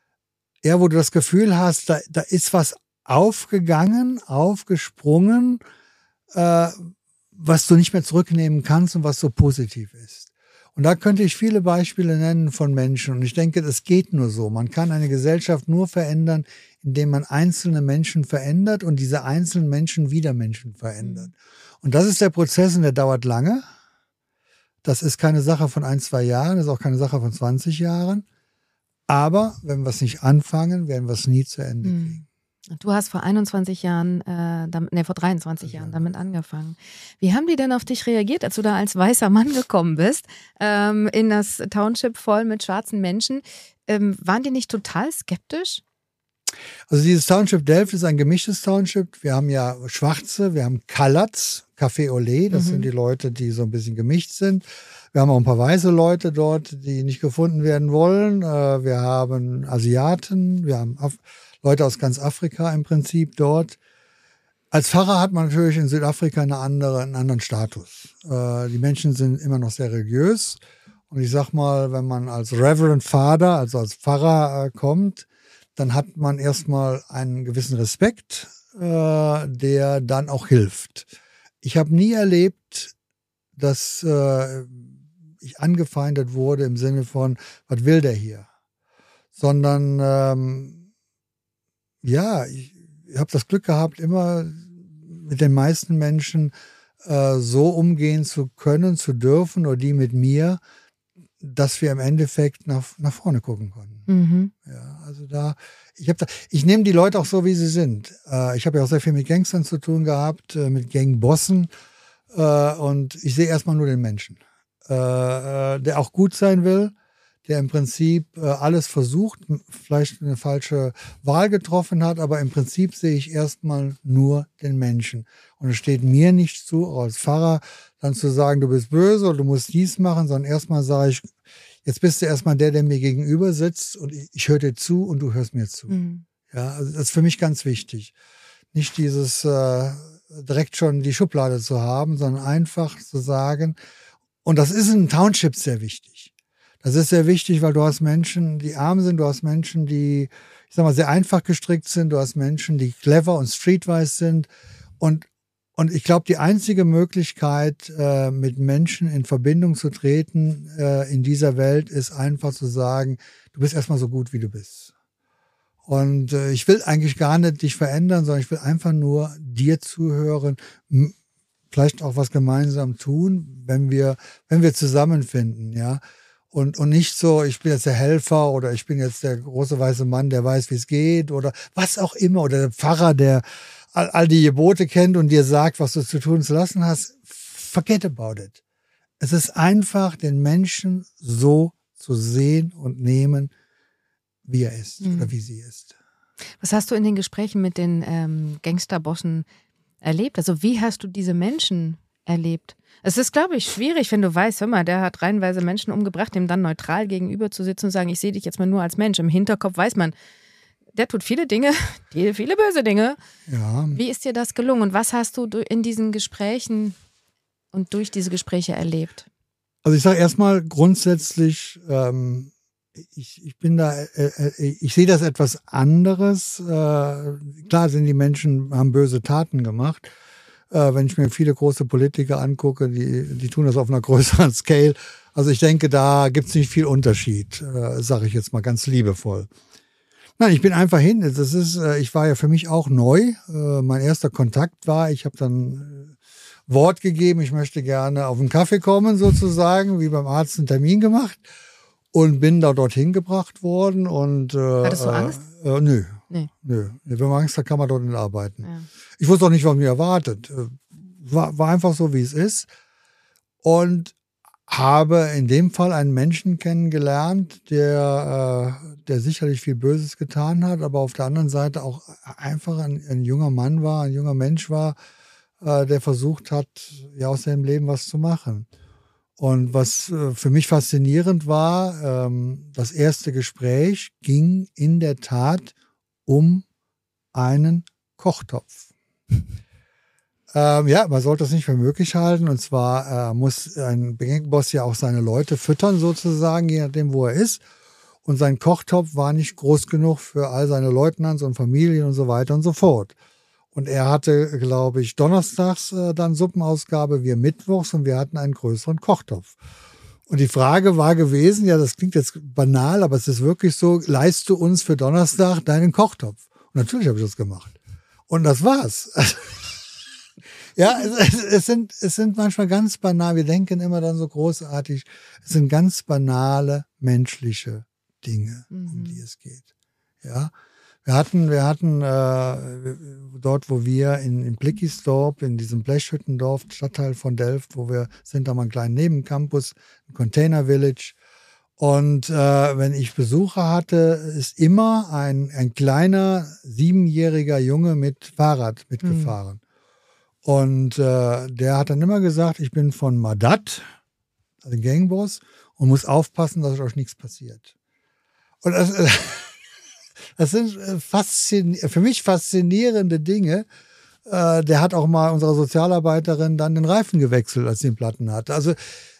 ja, wo du das Gefühl hast, da, da ist was aufgegangen, aufgesprungen, äh, was du nicht mehr zurücknehmen kannst und was so positiv ist. Und da könnte ich viele Beispiele nennen von Menschen. Und ich denke, das geht nur so. Man kann eine Gesellschaft nur verändern, indem man einzelne Menschen verändert und diese einzelnen Menschen wieder Menschen verändert. Und das ist der Prozess und der dauert lange. Das ist keine Sache von ein, zwei Jahren, das ist auch keine Sache von zwanzig Jahren. Aber wenn wir es nicht anfangen, werden wir es nie zu Ende kriegen. Du hast vor einundzwanzig Jahren, äh, damit, nee, vor dreiundzwanzig Jahren damit angefangen. Wie haben die denn auf dich reagiert, als du da als weißer Mann gekommen bist, ähm, in das Township voll mit schwarzen Menschen? Ähm, waren die nicht total skeptisch? Also dieses Township Delft ist ein gemischtes Township. Wir haben ja Schwarze, wir haben Coloreds, Café Olé, das mhm. sind die Leute, die so ein bisschen gemischt sind. Wir haben auch ein paar weiße Leute dort, die nicht gefunden werden wollen. Wir haben Asiaten, wir haben Af- Leute aus ganz Afrika im Prinzip dort. Als Pfarrer hat man natürlich in Südafrika eine andere, einen anderen Status. Die Menschen sind immer noch sehr religiös. Und ich sag mal, wenn man als Reverend Father, also als Pfarrer kommt, dann hat man erstmal einen gewissen Respekt, der dann auch hilft. Ich habe nie erlebt, dass äh, ich angefeindet wurde im Sinne von, was will der hier? Sondern, ähm, ja, ich, ich habe das Glück gehabt, immer mit den meisten Menschen äh, so umgehen zu können, zu dürfen, oder die mit mir, dass wir im Endeffekt nach, nach vorne gucken konnten. Mhm. Ja, also da, ich habe da, ich nehme die Leute auch so, wie sie sind. Äh, ich habe ja auch sehr viel mit Gangstern zu tun gehabt, äh, mit Gangbossen. Äh, und ich sehe erstmal nur den Menschen, äh, äh, der auch gut sein will, der im Prinzip äh, alles versucht, vielleicht eine falsche Wahl getroffen hat, aber im Prinzip sehe ich erstmal nur den Menschen. Und es steht mir nicht zu, auch als Pfarrer, dann zu sagen, du bist böse oder du musst dies machen, sondern erstmal sage ich, jetzt bist du erstmal der, der mir gegenüber sitzt und ich, ich höre dir zu und du hörst mir zu. Mhm. Ja, also das ist für mich ganz wichtig. Nicht dieses äh, direkt schon die Schublade zu haben, sondern einfach zu sagen, und das ist in Townships sehr wichtig. Das ist sehr wichtig, weil du hast Menschen, die arm sind, du hast Menschen, die, ich sag mal, sehr einfach gestrickt sind, du hast Menschen, die clever und streetwise sind. Und, und ich glaube, die einzige Möglichkeit, äh, mit Menschen in Verbindung zu treten äh, in dieser Welt, ist einfach zu sagen, du bist erstmal so gut, wie du bist. Und äh, ich will eigentlich gar nicht dich verändern, sondern ich will einfach nur dir zuhören, m- vielleicht auch was gemeinsam tun, wenn wir, wenn wir zusammenfinden, ja. Und, und nicht so, ich bin jetzt der Helfer oder ich bin jetzt der große weiße Mann, der weiß, wie es geht oder was auch immer. Oder der Pfarrer, der all, all die Gebote kennt und dir sagt, was du zu tun und zu lassen hast. Forget about it. Es ist einfach, den Menschen so zu sehen und nehmen, wie er ist mhm. oder wie sie ist. Was hast du in den Gesprächen mit den ähm, Gangsterbossen erlebt? Also wie hast du diese Menschen erlebt? Es ist, glaube ich, schwierig, wenn du weißt, hör mal, der hat reihenweise Menschen umgebracht, dem dann neutral gegenüber zu sitzen und sagen, ich sehe dich jetzt mal nur als Mensch. Im Hinterkopf weiß man, der tut viele Dinge, viele, viele böse Dinge. Ja. Wie ist dir das gelungen und was hast du in diesen Gesprächen und durch diese Gespräche erlebt? Also ich sage erstmal grundsätzlich, ähm, ich, ich bin da, äh, ich sehe das etwas anderes. Äh, klar sind die Menschen, haben böse Taten gemacht. Äh, wenn ich mir viele große Politiker angucke, die, die tun das auf einer größeren Scale. Also ich denke, da gibt es nicht viel Unterschied, äh, sage ich jetzt mal ganz liebevoll. Nein, ich bin einfach hin. Das ist, äh, ich war ja für mich auch neu. Äh, mein erster Kontakt war, ich habe dann äh, Wort gegeben, ich möchte gerne auf einen Kaffee kommen sozusagen, wie beim Arzt einen Termin gemacht und bin da dorthin gebracht worden. Und, äh, Hattest du Angst? Äh, äh, nö. Nee. Nö. Wenn man Angst hat, kann man dort nicht arbeiten. Ja. Ich wusste auch nicht, was mir erwartet. War, war einfach so, wie es ist. Und habe in dem Fall einen Menschen kennengelernt, der, äh, der sicherlich viel Böses getan hat, aber auf der anderen Seite auch einfach ein, ein junger Mann war, ein junger Mensch war, äh, der versucht hat, ja, aus seinem Leben was zu machen. Und was äh, für mich faszinierend war, ähm, das erste Gespräch ging in der Tat um einen Kochtopf. ähm, ja, man sollte das nicht für möglich halten. Und zwar äh, muss ein Gangboss ja auch seine Leute füttern sozusagen, je nachdem, wo er ist. Und sein Kochtopf war nicht groß genug für all seine Leutnants und Familien und so weiter und so fort. Und er hatte, glaube ich, donnerstags äh, dann Suppenausgabe, wir mittwochs, und wir hatten einen größeren Kochtopf. Und die Frage war gewesen, ja, das klingt jetzt banal, aber es ist wirklich so, leist du uns für Donnerstag deinen Kochtopf? Und natürlich habe ich das gemacht. Und das war's. Ja, es, es, es, sind, es sind manchmal ganz banal, wir denken immer dann so großartig, es sind ganz banale menschliche Dinge, mhm. um die es geht. Ja, wir hatten, wir hatten äh, dort, wo wir in, in Blickisdorp, in diesem Blechhüttendorf, Stadtteil von Delft, wo wir sind, da mal einen kleinen Nebencampus, ein Container Village. Und äh, wenn ich Besucher hatte, ist immer ein, ein kleiner, siebenjähriger Junge mit Fahrrad mitgefahren. Mhm. Und äh, der hat dann immer gesagt, ich bin von Madat, also Gangboss, und muss aufpassen, dass euch nichts passiert. Und das, das sind faszin- für mich faszinierende Dinge. Äh, der hat auch mal unserer Sozialarbeiterin dann den Reifen gewechselt, als sie den Platten hatte. Also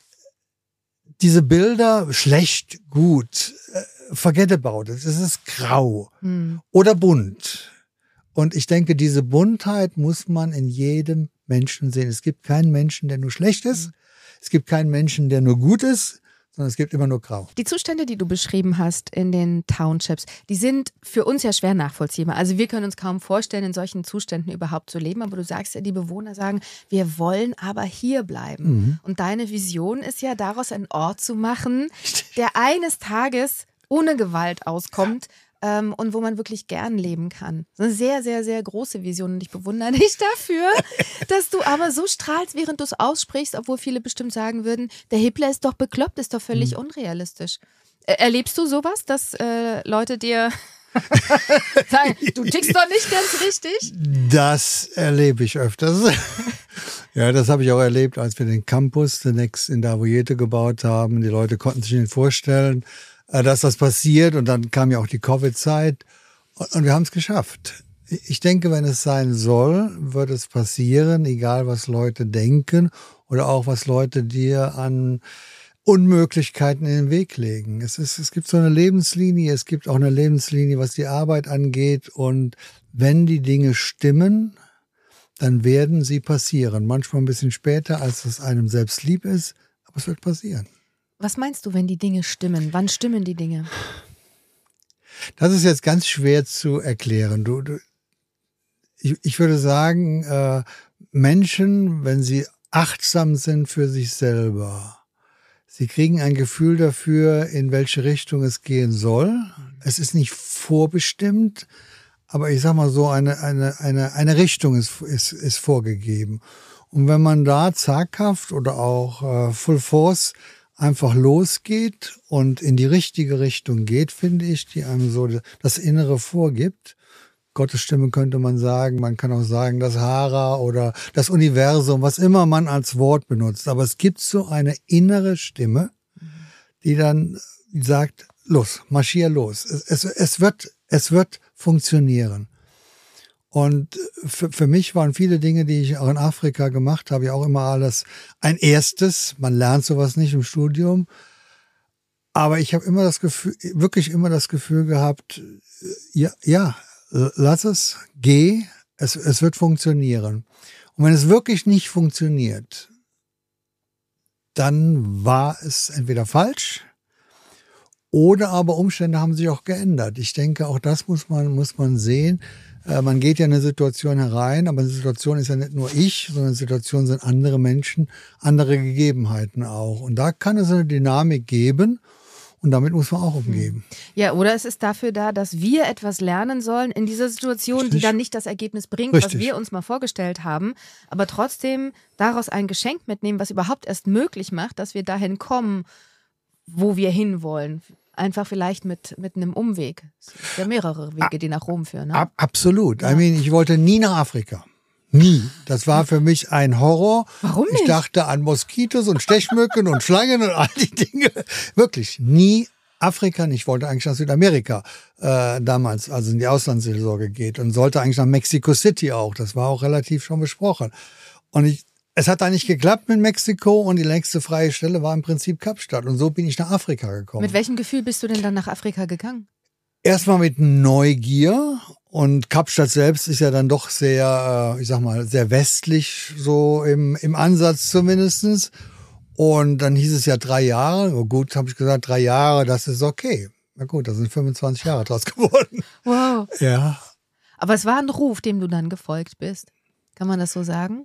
diese Bilder, schlecht, gut, äh, forget about it, es ist grau hm. oder bunt. Und ich denke, diese Buntheit muss man in jedem Menschen sehen. Es gibt keinen Menschen, der nur schlecht ist. Es gibt keinen Menschen, der nur gut ist, sondern es gibt immer nur Grau. Die Zustände, die du beschrieben hast in den Townships, die sind für uns ja schwer nachvollziehbar. Also wir können uns kaum vorstellen, in solchen Zuständen überhaupt zu leben. Aber du sagst ja, die Bewohner sagen, wir wollen aber hier bleiben. Mhm. Und deine Vision ist ja, daraus einen Ort zu machen, der eines Tages ohne Gewalt auskommt. Ähm, und wo man wirklich gern leben kann. So eine sehr, sehr, sehr große Vision und ich bewundere dich dafür, dass du aber so strahlst, während du es aussprichst, obwohl viele bestimmt sagen würden, der Hitler ist doch bekloppt, ist doch völlig mhm. unrealistisch. Er- erlebst du sowas, dass äh, Leute dir sagen, du tickst doch nicht ganz richtig? Das erlebe ich öfters. Ja, das habe ich auch erlebt, als wir den Campus zunächst in Davojete gebaut haben. Die Leute konnten sich nicht vorstellen, dass das passiert und dann kam ja auch die Covid-Zeit und wir haben es geschafft. Ich denke, wenn es sein soll, wird es passieren, egal was Leute denken oder auch was Leute dir an Unmöglichkeiten in den Weg legen. Es ist, es gibt so eine Lebenslinie, es gibt auch eine Lebenslinie, was die Arbeit angeht und wenn die Dinge stimmen, dann werden sie passieren. Manchmal ein bisschen später, als es einem selbst lieb ist, aber es wird passieren. Was meinst du, wenn die Dinge stimmen? Wann stimmen die Dinge? Das ist jetzt ganz schwer zu erklären. Du, du, ich, ich würde sagen, äh, Menschen, wenn sie achtsam sind für sich selber, sie kriegen ein Gefühl dafür, in welche Richtung es gehen soll. Es ist nicht vorbestimmt, aber ich sag mal so, eine, eine, eine, eine Richtung ist, ist, ist vorgegeben. Und wenn man da zaghaft oder auch äh, Full Force einfach losgeht und in die richtige Richtung geht, finde ich, die einem so das Innere vorgibt. Gottes Stimme könnte man sagen, man kann auch sagen, das Hara oder das Universum, was immer man als Wort benutzt. Aber es gibt so eine innere Stimme, die dann sagt, los, marschier los. Es, es, es, wird, es wird funktionieren. Und für, für mich waren viele Dinge, die ich auch in Afrika gemacht habe, ja auch immer alles ein erstes. Man lernt sowas nicht im Studium. Aber ich habe immer das Gefühl, wirklich immer das Gefühl gehabt, ja, ja, lass es, geh, es, es wird funktionieren. Und wenn es wirklich nicht funktioniert, dann war es entweder falsch oder aber Umstände haben sich auch geändert. Ich denke, auch das muss man, muss man sehen. Man geht ja in eine Situation herein, aber eine Situation ist ja nicht nur ich, sondern eine Situation sind andere Menschen, andere Gegebenheiten auch. Und da kann es eine Dynamik geben und damit muss man auch umgehen. Ja, oder es ist dafür da, dass wir etwas lernen sollen in dieser Situation, Richtig. Die dann nicht das Ergebnis bringt, Richtig. Was wir uns mal vorgestellt haben, aber trotzdem daraus ein Geschenk mitnehmen, was überhaupt erst möglich macht, dass wir dahin kommen, wo wir hinwollen. Einfach vielleicht mit, mit einem Umweg. Es gibt ja mehrere Wege, die nach Rom führen. Ne? Ab, absolut. Ja. I mean, ich wollte nie nach Afrika. Nie. Das war für mich ein Horror. Warum nicht? Ich dachte an Moskitos und Stechmücken und Schlangen und all die Dinge. Wirklich, nie Afrika. Ich wollte eigentlich nach Südamerika äh, damals, also in die Auslandsseelsorge geht und sollte eigentlich nach Mexico City auch. Das war auch relativ schon besprochen. Und ich Es hat da nicht geklappt mit Mexiko und die längste freie Stelle war im Prinzip Kapstadt. Und so bin ich nach Afrika gekommen. Mit welchem Gefühl bist du denn dann nach Afrika gegangen? Erstmal mit Neugier. Und Kapstadt selbst ist ja dann doch sehr, ich sag mal, sehr westlich, so im, im Ansatz zumindest. Und dann hieß es ja drei Jahre. Oh gut, habe ich gesagt, drei Jahre, das ist okay. Na gut, da sind fünfundzwanzig Jahre draus geworden. Wow. Ja. Aber es war ein Ruf, dem du dann gefolgt bist. Kann man das so sagen?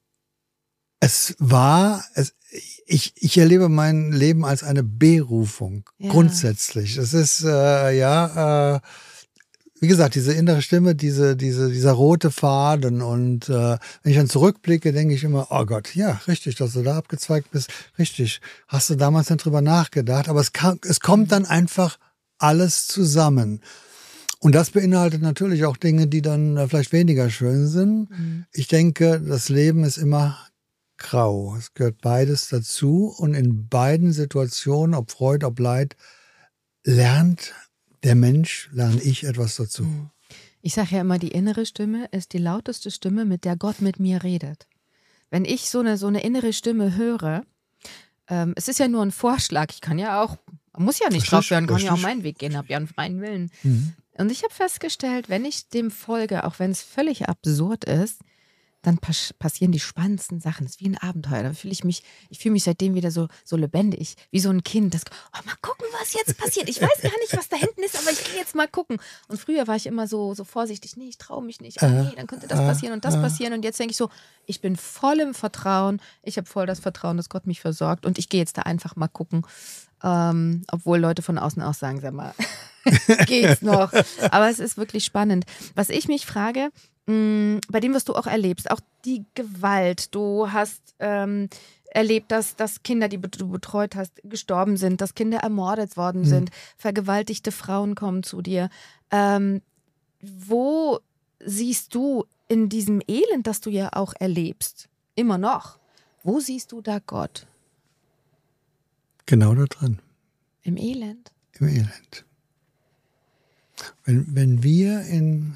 Es war, es, ich, ich erlebe mein Leben als eine Berufung, ja. Grundsätzlich. Es ist, äh, ja, äh, wie gesagt, diese innere Stimme, diese, diese, dieser rote Faden. Und äh, wenn ich dann zurückblicke, denke ich immer, oh Gott, ja, richtig, dass du da abgezweigt bist. Richtig, hast du damals nicht drüber nachgedacht. Aber es, kann, es kommt dann einfach alles zusammen. Und das beinhaltet natürlich auch Dinge, die dann äh, vielleicht weniger schön sind. Mhm. Ich denke, das Leben ist immer grau. Es gehört beides dazu. Und in beiden Situationen, ob Freude, ob Leid, lernt der Mensch, lerne ich etwas dazu. Ich sage ja immer, die innere Stimme ist die lauteste Stimme, mit der Gott mit mir redet. Wenn ich so eine, so eine innere Stimme höre, ähm, es ist ja nur ein Vorschlag, ich kann ja auch, man muss ja nicht drauf hören, kann ja auch meinen Weg gehen, habe ja einen freien Willen. Mhm. Und ich habe festgestellt, wenn ich dem folge, auch wenn es völlig absurd ist, dann pas- passieren die spannendsten Sachen. Das ist wie ein Abenteuer. Da fühle ich mich, ich fühle mich seitdem wieder so, so lebendig, wie so ein Kind. Das, oh, mal gucken, was jetzt passiert. Ich weiß gar nicht, was da hinten ist, aber ich gehe jetzt mal gucken. Und früher war ich immer so, so vorsichtig. Nee, ich traue mich nicht. Oh, nee, dann könnte das passieren und das passieren. Und jetzt denke ich so, ich bin voll im Vertrauen. Ich habe voll das Vertrauen, dass Gott mich versorgt. Und ich gehe jetzt da einfach mal gucken. Ähm, obwohl Leute von außen auch sagen, sag mal, geht's noch? Aber es ist wirklich spannend. Was ich mich frage, mh, bei dem, was du auch erlebst, auch die Gewalt, du hast ähm, erlebt, dass, dass Kinder, die du betreut hast, gestorben sind, dass Kinder ermordet worden sind, mhm. vergewaltigte Frauen kommen zu dir. Ähm, wo siehst du in diesem Elend, das du ja auch erlebst, immer noch, wo siehst du da Gott? Genau da drin. Im Elend? Im Elend. Wenn, wenn wir in,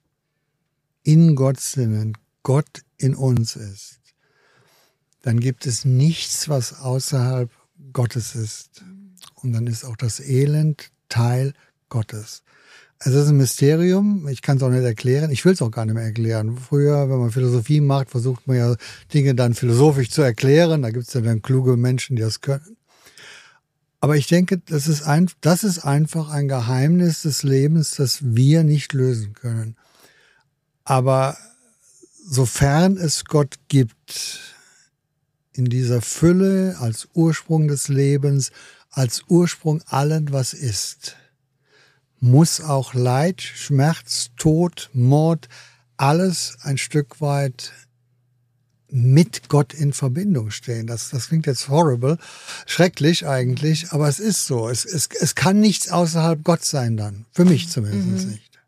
in Gott sind, wenn Gott in uns ist, dann gibt es nichts, was außerhalb Gottes ist. Und dann ist auch das Elend Teil Gottes. Also das ist ein Mysterium, ich kann es auch nicht erklären, ich will es auch gar nicht mehr erklären. Früher, wenn man Philosophie macht, versucht man ja Dinge dann philosophisch zu erklären, da gibt es ja dann kluge Menschen, die das können. Aber ich denke, das ist, ein, das ist einfach ein Geheimnis des Lebens, das wir nicht lösen können. Aber sofern es Gott gibt, in dieser Fülle als Ursprung des Lebens, als Ursprung allen, was ist, muss auch Leid, Schmerz, Tod, Mord, alles ein Stück weit mit Gott in Verbindung stehen. Das, das klingt jetzt horrible, schrecklich eigentlich, aber es ist so. Es, es, es kann nichts außerhalb Gott sein dann. Für mich zumindest mhm. nicht.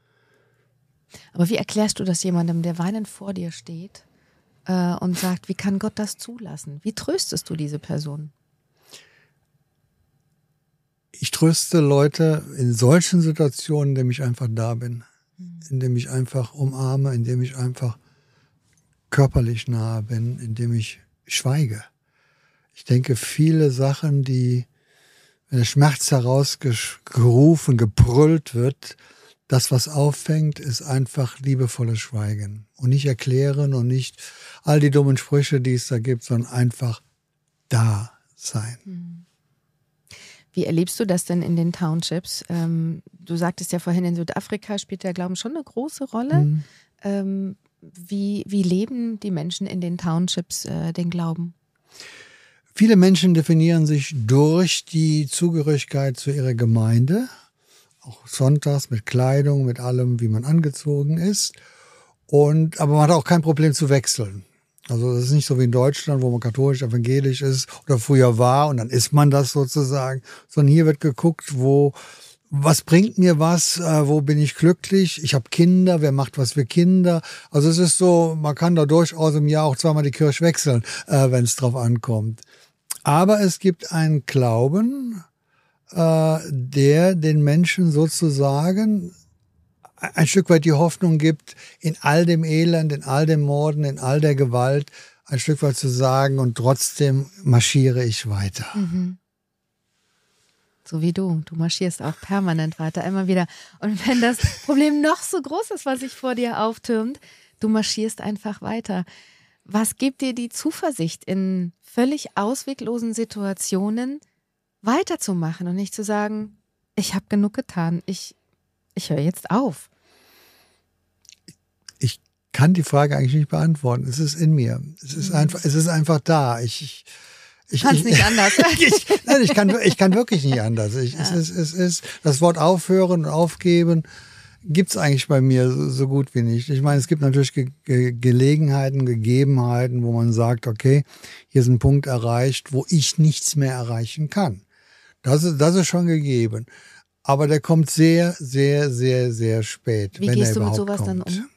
Aber wie erklärst du das jemandem, der weinend vor dir steht äh, und sagt, wie kann Gott das zulassen? Wie tröstest du diese Person? Ich tröste Leute in solchen Situationen, indem ich einfach da bin. Mhm. Indem ich einfach umarme, indem ich einfach körperlich nahe bin, indem ich schweige. Ich denke, viele Sachen, die, wenn der Schmerz herausgerufen, gebrüllt wird, das, was auffängt, ist einfach liebevolles Schweigen. Und nicht erklären und nicht all die dummen Sprüche, die es da gibt, sondern einfach da sein. Wie erlebst du das denn in den Townships? Ähm, du sagtest ja vorhin, in Südafrika spielt der Glauben schon eine große Rolle. Mhm. Ähm, Wie, wie leben die Menschen in den Townships äh, den Glauben? Viele Menschen definieren sich durch die Zugehörigkeit zu ihrer Gemeinde, auch sonntags mit Kleidung, mit allem, wie man angezogen ist. Und, aber man hat auch kein Problem zu wechseln. Also das ist nicht so wie in Deutschland, wo man katholisch, evangelisch ist oder früher war und dann ist man das sozusagen, sondern hier wird geguckt, wo was bringt mir was, äh, wo bin ich glücklich, ich habe Kinder, wer macht was für Kinder. Also es ist so, man kann da durchaus im Jahr auch zweimal die Kirche wechseln, äh, wenn es drauf ankommt. Aber es gibt einen Glauben, äh, der den Menschen sozusagen ein Stück weit die Hoffnung gibt, in all dem Elend, in all dem Morden, in all der Gewalt, ein Stück weit zu sagen, und trotzdem marschiere ich weiter. Mhm. So wie du. Du marschierst auch permanent weiter, immer wieder. Und wenn das Problem noch so groß ist, was sich vor dir auftürmt, du marschierst einfach weiter. Was gibt dir die Zuversicht, in völlig ausweglosen Situationen weiterzumachen und nicht zu sagen, ich habe genug getan, ich, ich höre jetzt auf? Ich kann die Frage eigentlich nicht beantworten. Es ist in mir. Es ist Mhm. einfach, es ist einfach da. Ich, ich, ich Kannst ich, nicht anders. ich, nein, ich kann, ich kann wirklich nicht anders. Ich, Ja. es ist, es ist, das Wort aufhören und aufgeben gibt's eigentlich bei mir so, so gut wie nicht. Ich meine, es gibt natürlich Ge Ge Gelegenheiten, Gegebenheiten, wo man sagt, okay, hier ist ein Punkt erreicht, wo ich nichts mehr erreichen kann. Das ist, das ist schon gegeben. Aber der kommt sehr, sehr, sehr, sehr spät. Wie wenn gehst er du mit überhaupt sowas kommt. dann um?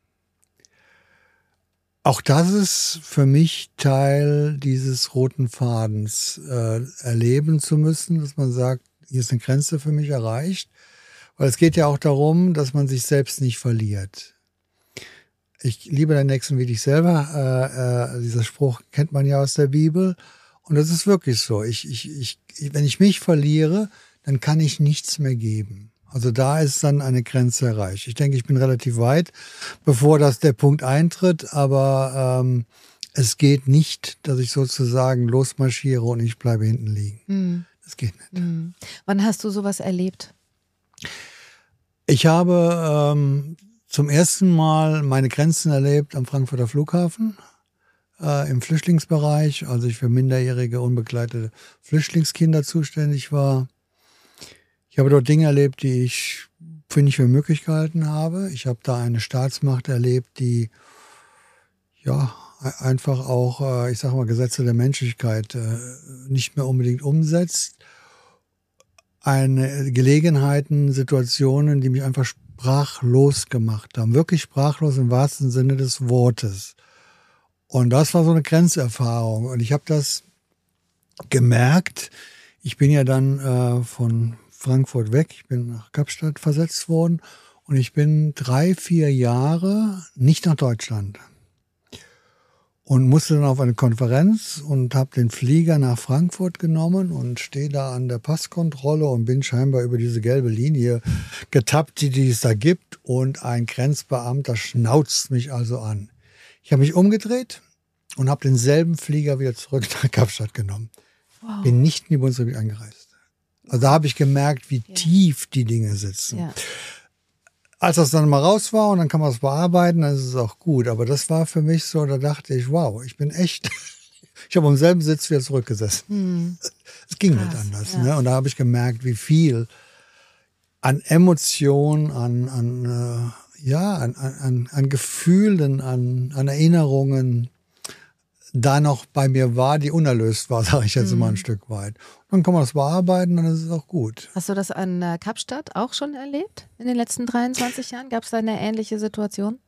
Auch das ist für mich Teil dieses roten Fadens, äh, erleben zu müssen, dass man sagt, hier ist eine Grenze für mich erreicht. Weil es geht ja auch darum, dass man sich selbst nicht verliert. Ich liebe den Nächsten wie dich selber. Äh, äh, dieser Spruch kennt man ja aus der Bibel. Und das ist wirklich so. Ich, ich, ich, wenn ich mich verliere, dann kann ich nichts mehr geben. Also da ist dann eine Grenze erreicht. Ich denke, ich bin relativ weit, bevor das der Punkt eintritt. Aber ähm, es geht nicht, dass ich sozusagen losmarschiere und ich bleibe hinten liegen. Mhm. Das geht nicht. Mhm. Wann hast du sowas erlebt? Ich habe ähm, zum ersten Mal meine Grenzen erlebt am Frankfurter Flughafen äh, im Flüchtlingsbereich, als ich für minderjährige, unbegleitete Flüchtlingskinder zuständig war. Ich habe dort Dinge erlebt, die ich für nicht für möglich gehalten habe. Ich habe da eine Staatsmacht erlebt, die ja einfach auch, äh, ich sage mal, Gesetze der Menschlichkeit äh, nicht mehr unbedingt umsetzt. Eine Gelegenheiten, Situationen, die mich einfach sprachlos gemacht haben. Wirklich sprachlos im wahrsten Sinne des Wortes. Und das war so eine Grenzerfahrung. Und ich habe das gemerkt. Ich bin ja dann äh, von Frankfurt weg. Ich bin nach Kapstadt versetzt worden. Und ich bin drei, vier Jahre nicht nach Deutschland. Und musste dann auf eine Konferenz und habe den Flieger nach Frankfurt genommen und stehe da an der Passkontrolle und bin scheinbar über diese gelbe Linie getappt, die, die es da gibt. Und ein Grenzbeamter schnauzt mich also an. Ich habe mich umgedreht und habe denselben Flieger wieder zurück nach Kapstadt genommen. Wow. Bin nicht in die Bundesrepublik eingereist. Also da habe ich gemerkt, wie Ja. tief die Dinge sitzen. Ja. Als das dann mal raus war und dann kann man es bearbeiten, dann ist es auch gut. Aber das war für mich so, da dachte ich, wow, ich bin echt, ich habe am selben Sitz wieder zurückgesessen. Hm. Es ging Krass, nicht anders. ja. Ne? Und da habe ich gemerkt, wie viel an Emotionen, an, an, äh, ja, an, an, an Gefühlen, an, an Erinnerungen da noch bei mir war, die unerlöst war, sage ich jetzt Mhm. mal ein Stück weit. Dann kann man das bearbeiten, dann ist es auch gut. Hast du das an äh, Kapstadt auch schon erlebt in den letzten dreiundzwanzig Jahren? Gab es da eine ähnliche Situation?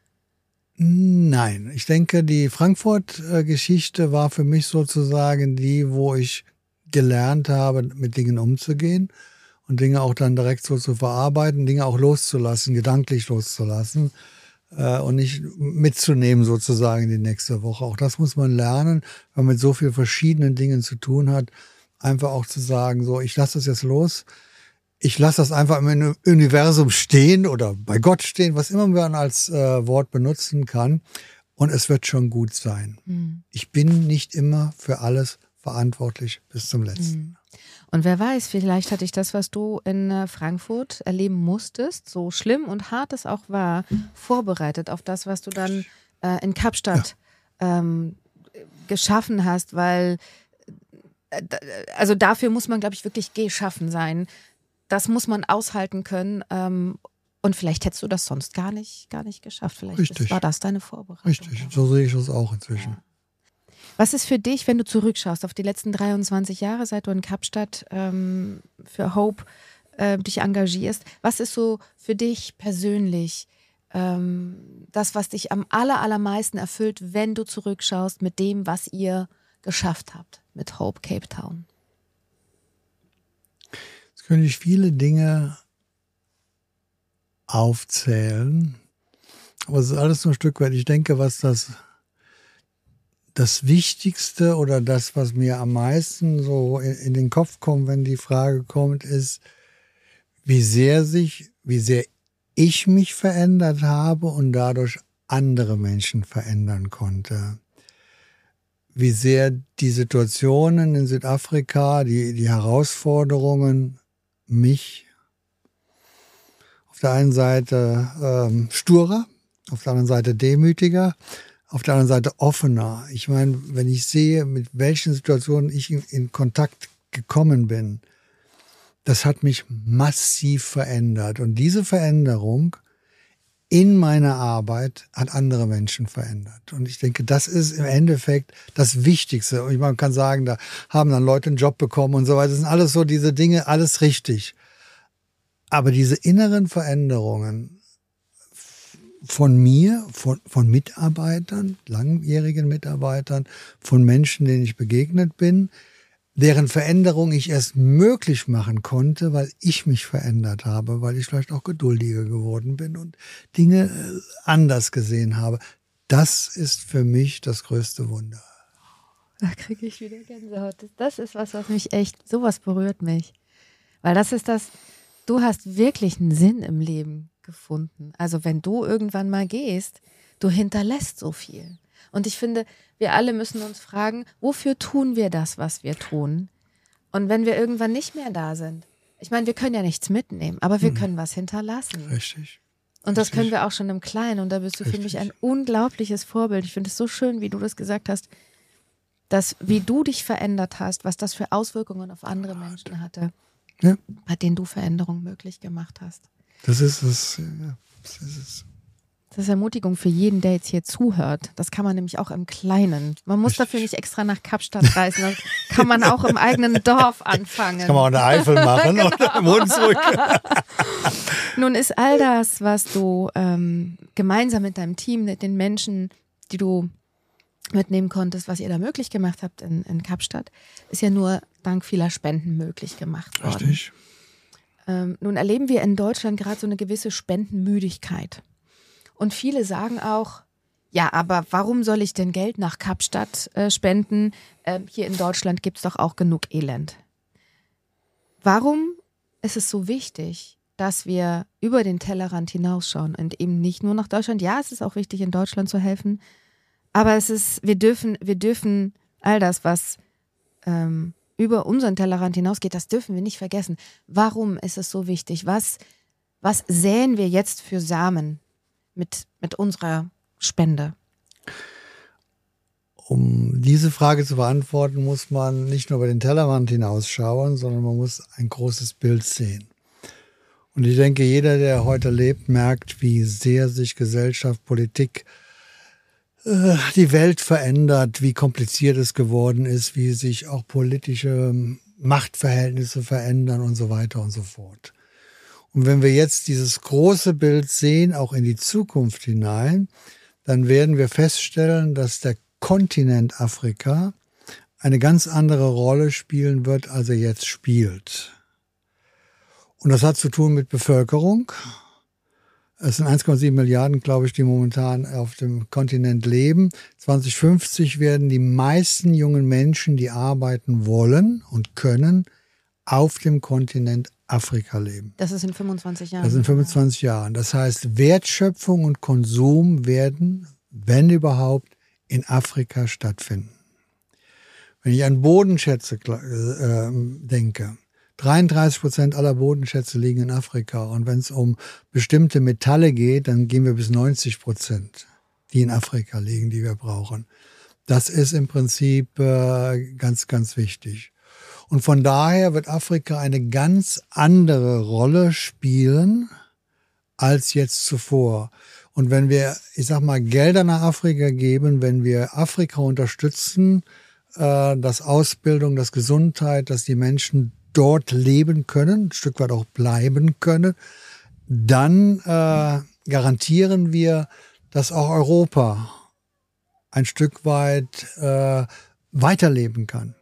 Nein, ich denke, die Frankfurt-Geschichte war für mich sozusagen die, wo ich gelernt habe, mit Dingen umzugehen und Dinge auch dann direkt so zu verarbeiten, Dinge auch loszulassen, gedanklich loszulassen äh, und nicht mitzunehmen sozusagen in die nächste Woche. Auch das muss man lernen, wenn man mit so vielen verschiedenen Dingen zu tun hat, einfach auch zu sagen, so, ich lasse das jetzt los. Ich lasse das einfach im Universum stehen oder bei Gott stehen, was immer man als äh, Wort benutzen kann. Und es wird schon gut sein. Hm. Ich bin nicht immer für alles verantwortlich bis zum Letzten. Hm. Und wer weiß, vielleicht hat dich das, was du in äh, Frankfurt erleben musstest, so schlimm und hart es auch war, vorbereitet auf das, was du dann äh, in Kapstadt ähm, geschaffen hast, weil äh, d- also dafür muss man, glaube ich, wirklich geschaffen sein. Das muss man aushalten können. Ähm, und vielleicht hättest du das sonst gar nicht, gar nicht geschafft. Vielleicht Richtig. ist, war das deine Vorbereitung. Richtig, so sehe ich das auch inzwischen. Was ist für dich, wenn du zurückschaust auf die letzten dreiundzwanzig Jahre, seit du in Kapstadt ähm, für Hope äh, dich engagierst, was ist so für dich persönlich ähm, das, was dich am aller, allermeisten erfüllt, wenn du zurückschaust mit dem, was ihr geschafft habt mit Hope Cape Town? Jetzt könnte ich viele Dinge aufzählen, aber es ist alles nur ein Stück weit. Ich denke, was das, das Wichtigste oder das, was mir am meisten so in, in den Kopf kommt, wenn die Frage kommt, ist, wie sehr sich, wie sehr ich mich verändert habe und dadurch andere Menschen verändern konnte. Wie sehr die Situationen in Südafrika, die, die Herausforderungen mich auf der einen Seite ähm, sturer auf der anderen Seite demütiger, auf der anderen Seite offener. Ich meine, wenn ich sehe, mit welchen Situationen ich in, in Kontakt gekommen bin, das hat mich massiv verändert. Und diese Veränderung in meiner Arbeit hat andere Menschen verändert. Und ich denke, das ist im Endeffekt das Wichtigste. Und man kann sagen, da haben dann Leute einen Job bekommen und so weiter. Das sind alles so diese Dinge, alles richtig. Aber diese inneren Veränderungen von mir, von, von Mitarbeitern, langjährigen Mitarbeitern, von Menschen, denen ich begegnet bin, deren Veränderung ich erst möglich machen konnte, weil ich mich verändert habe, weil ich vielleicht auch geduldiger geworden bin und Dinge anders gesehen habe. Das ist für mich das größte Wunder. Da kriege ich wieder Gänsehaut. Das ist was, was mich echt, sowas berührt mich. Weil das ist das, du hast wirklich einen Sinn im Leben gefunden. Also wenn du irgendwann mal gehst, du hinterlässt so viel. Und ich finde, wir alle müssen uns fragen, wofür tun wir das, was wir tun? Und wenn wir irgendwann nicht mehr da sind, ich meine, wir können ja nichts mitnehmen, aber wir können was hinterlassen. Richtig. Und das Richtig. können wir auch schon im Kleinen. Und da bist du Richtig. für mich ein unglaubliches Vorbild. Ich finde es so schön, wie du das gesagt hast, dass wie du dich verändert hast, was das für Auswirkungen auf andere Menschen hatte, Ja. bei denen du Veränderungen möglich gemacht hast. Das ist es. Ja, das ist es. Das ist Ermutigung für jeden, der jetzt hier zuhört. Das kann man nämlich auch im Kleinen. Man muss Richtig. dafür nicht extra nach Kapstadt reisen. Das kann man auch im eigenen Dorf anfangen. Das kann man auch in der Eifel machen Genau. oder im Hunsrück. Nun ist all das, was du ähm, gemeinsam mit deinem Team, mit den Menschen, die du mitnehmen konntest, was ihr da möglich gemacht habt in, in Kapstadt, ist ja nur dank vieler Spenden möglich gemacht worden. Richtig. Ähm, nun erleben wir in Deutschland gerade so eine gewisse Spendenmüdigkeit. Und viele sagen auch, ja, aber warum soll ich denn Geld nach Kapstadt äh, spenden? Ähm, hier in Deutschland gibt es doch auch genug Elend. Warum ist es so wichtig, dass wir über den Tellerrand hinausschauen und eben nicht nur nach Deutschland? Ja, es ist auch wichtig, in Deutschland zu helfen, aber es ist, wir dürfen, wir dürfen all das, was ähm, über unseren Tellerrand hinausgeht, das dürfen wir nicht vergessen. Warum ist es so wichtig? Was, was säen wir jetzt für Samen mit, mit unserer Spende? Um diese Frage zu beantworten, muss man nicht nur über den Tellerrand hinausschauen, sondern man muss ein großes Bild sehen. Und ich denke, jeder, der heute lebt, merkt, wie sehr sich Gesellschaft, Politik, äh, die Welt verändert, wie kompliziert es geworden ist, wie sich auch politische Machtverhältnisse verändern und so weiter und so fort. Und wenn wir jetzt dieses große Bild sehen, auch in die Zukunft hinein, dann werden wir feststellen, dass der Kontinent Afrika eine ganz andere Rolle spielen wird, als er jetzt spielt. Und das hat zu tun mit Bevölkerung. Es sind eins Komma sieben Milliarden, glaube ich, die momentan auf dem Kontinent leben. zwanzig fünfzig werden die meisten jungen Menschen, die arbeiten wollen und können, auf dem Kontinent Afrika leben. Das ist in fünfundzwanzig Jahren. Das ist in fünfundzwanzig Jahren. Das heißt, Wertschöpfung und Konsum werden, wenn überhaupt, in Afrika stattfinden. Wenn ich an Bodenschätze äh, denke, dreiunddreißig Prozent aller Bodenschätze liegen in Afrika. Und wenn es um bestimmte Metalle geht, dann gehen wir bis neunzig Prozent, die in Afrika liegen, die wir brauchen. Das ist im Prinzip äh, ganz, ganz wichtig. Und von daher wird Afrika eine ganz andere Rolle spielen als jetzt zuvor. Und wenn wir, ich sag mal, Gelder nach Afrika geben, wenn wir Afrika unterstützen, äh, dass Ausbildung, dass Gesundheit, dass die Menschen dort leben können, ein Stück weit auch bleiben können, dann äh, garantieren wir, dass auch Europa ein Stück weit äh, weiterleben kann.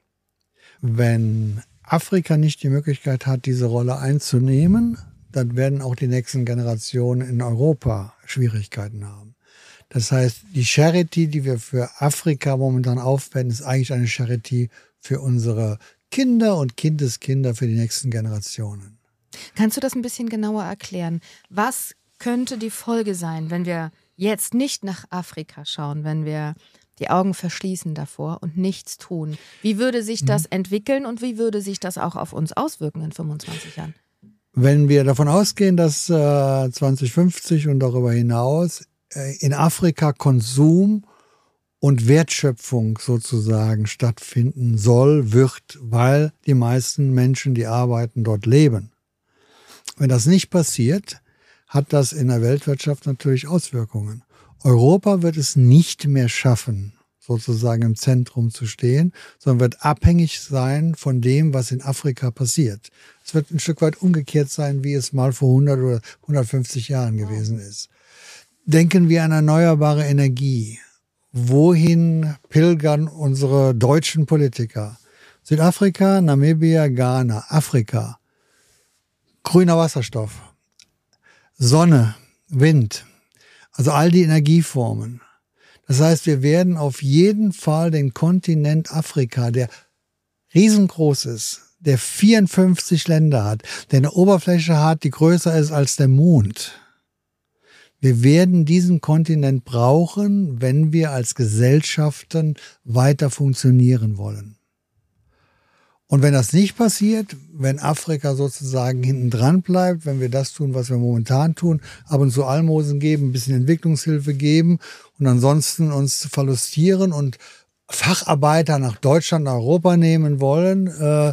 Wenn Afrika nicht die Möglichkeit hat, diese Rolle einzunehmen, dann werden auch die nächsten Generationen in Europa Schwierigkeiten haben. Das heißt, die Charity, die wir für Afrika momentan aufwenden, ist eigentlich eine Charity für unsere Kinder und Kindeskinder, für die nächsten Generationen. Kannst du das ein bisschen genauer erklären? Was könnte die Folge sein, wenn wir jetzt nicht nach Afrika schauen, wenn wir die Augen verschließen davor und nichts tun? Wie würde sich das mhm. entwickeln und wie würde sich das auch auf uns auswirken in fünfundzwanzig Jahren? Wenn wir davon ausgehen, dass äh, zwanzig fünfzig und darüber hinaus in Afrika Konsum und Wertschöpfung sozusagen stattfinden soll, wird, weil die meisten Menschen, die arbeiten, dort leben. Wenn das nicht passiert, hat das in der Weltwirtschaft natürlich Auswirkungen. Europa wird es nicht mehr schaffen, sozusagen im Zentrum zu stehen, sondern wird abhängig sein von dem, was in Afrika passiert. Es wird ein Stück weit umgekehrt sein, wie es mal vor hundert oder hundertfünfzig Jahren gewesen ist. Denken wir an erneuerbare Energie. Wohin pilgern unsere deutschen Politiker? Südafrika, Namibia, Ghana, Afrika. Grüner Wasserstoff, Sonne, Wind, also all die Energieformen. Das heißt, wir werden auf jeden Fall den Kontinent Afrika, der riesengroß ist, der vierundfünfzig Länder hat, der eine Oberfläche hat, die größer ist als der Mond. Wir werden diesen Kontinent brauchen, wenn wir als Gesellschaften weiter funktionieren wollen. Und wenn das nicht passiert, wenn Afrika sozusagen hinten dran bleibt, wenn wir das tun, was wir momentan tun, ab und zu Almosen geben, ein bisschen Entwicklungshilfe geben und ansonsten uns verlustieren und Facharbeiter nach Deutschland, nach Europa nehmen wollen, äh,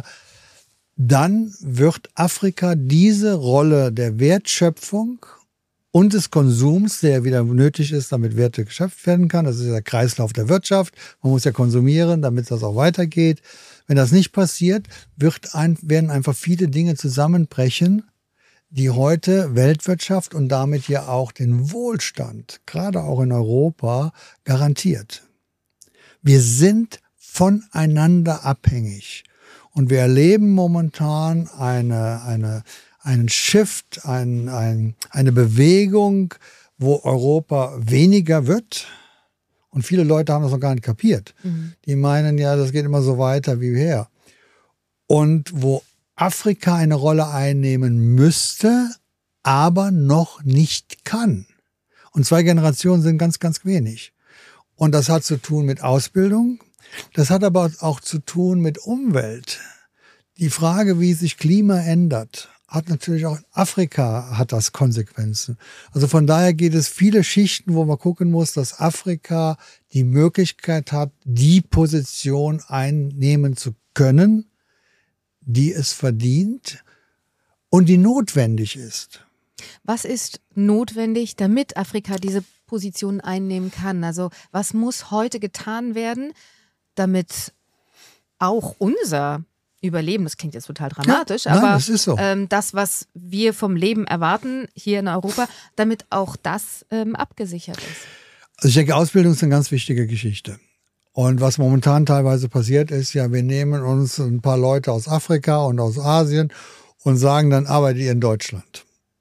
dann wird Afrika diese Rolle der Wertschöpfung und des Konsums, der wieder nötig ist, damit Werte geschöpft werden kann, das ist der Kreislauf der Wirtschaft, man muss ja konsumieren, damit das auch weitergeht. Wenn das nicht passiert, wird ein, werden einfach viele Dinge zusammenbrechen, die heute Weltwirtschaft und damit ja auch den Wohlstand, gerade auch in Europa, garantiert. Wir sind voneinander abhängig und wir erleben momentan eine, eine, einen Shift, ein, ein, eine Bewegung, wo Europa weniger wird. Und viele Leute haben das noch gar nicht kapiert. Mhm. Die meinen ja, das geht immer so weiter wie her. Und wo Afrika eine Rolle einnehmen müsste, aber noch nicht kann. Und zwei Generationen sind ganz, ganz wenig. Und das hat zu tun mit Ausbildung. Das hat aber auch zu tun mit Umwelt. Die Frage, wie sich Klima ändert, hat natürlich auch in Afrika hat das Konsequenzen. Also von daher geht es viele Schichten, wo man gucken muss, dass Afrika die Möglichkeit hat, die Position einnehmen zu können, die es verdient und die notwendig ist. Was ist notwendig, damit Afrika diese Position einnehmen kann? Also was muss heute getan werden, damit auch unser Überleben, das klingt jetzt total dramatisch, ja, nein, aber das ist so. ähm, das, was wir vom Leben erwarten hier in Europa, damit auch das ähm, abgesichert ist. Also ich denke, Ausbildung ist eine ganz wichtige Geschichte. Und was momentan teilweise passiert ist, ja, wir nehmen uns ein paar Leute aus Afrika und aus Asien und sagen dann, arbeitet ihr in Deutschland.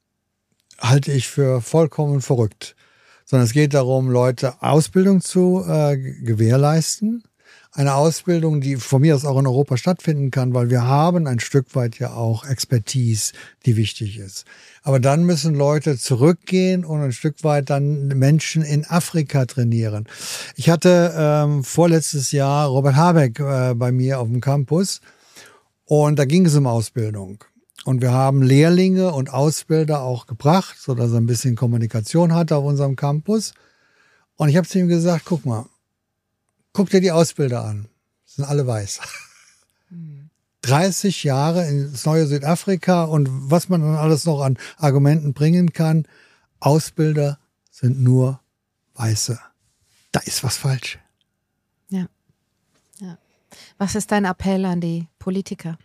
Halte ich für vollkommen verrückt. Sondern es geht darum, Leute Ausbildung zu äh, gewährleisten. Eine Ausbildung, die von mir aus auch in Europa stattfinden kann, weil wir haben ein Stück weit ja auch Expertise, die wichtig ist. Aber dann müssen Leute zurückgehen und ein Stück weit dann Menschen in Afrika trainieren. Ich hatte ähm, vorletztes Jahr Robert Habeck äh, bei mir auf dem Campus und da ging es um Ausbildung. Und wir haben Lehrlinge und Ausbilder auch gebracht, sodass er ein bisschen Kommunikation hatte auf unserem Campus. Und ich habe zu ihm gesagt, guck mal, guck dir die Ausbilder an. Das sind alle weiß. Mhm. dreißig Jahre ins neue Südafrika und was man dann alles noch an Argumenten bringen kann. Ausbilder sind nur Weiße. Da ist was falsch. Ja. Ja. Was ist dein Appell an die Politiker?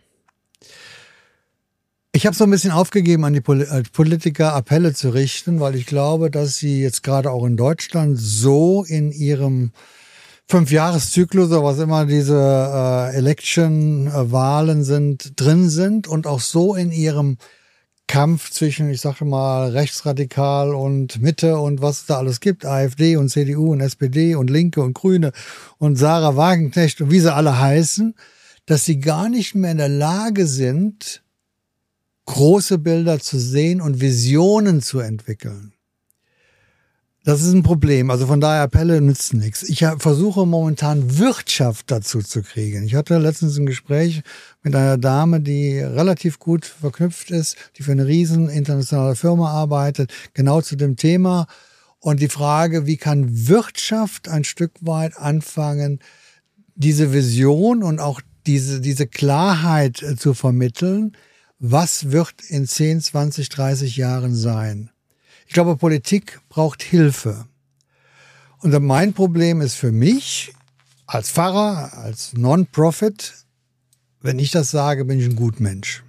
Ich habe so ein bisschen aufgegeben, an die Politiker Appelle zu richten, weil ich glaube, dass sie jetzt gerade auch in Deutschland so in ihrem Fünfjahreszyklus oder was immer diese äh, Election-Wahlen sind, drin sind und auch so in ihrem Kampf zwischen, ich sage mal, rechtsradikal und Mitte und was es da alles gibt, AfD und C D U und S P D und Linke und Grüne und Sarah Wagenknecht und wie sie alle heißen, dass sie gar nicht mehr in der Lage sind, große Bilder zu sehen und Visionen zu entwickeln. Das ist ein Problem. Also von daher Appelle nützen nichts. Ich versuche momentan Wirtschaft dazu zu kriegen. Ich hatte letztens ein Gespräch mit einer Dame, die relativ gut verknüpft ist, die für eine riesen internationale Firma arbeitet, genau zu dem Thema. Und die Frage, wie kann Wirtschaft ein Stück weit anfangen, diese Vision und auch diese, diese Klarheit äh, zu vermitteln, was wird in zehn, zwanzig, dreißig Jahren sein? Ich glaube, Politik braucht Hilfe. Und mein Problem ist für mich, als Pfarrer, als Non-Profit, wenn ich das sage, bin ich ein Gutmensch.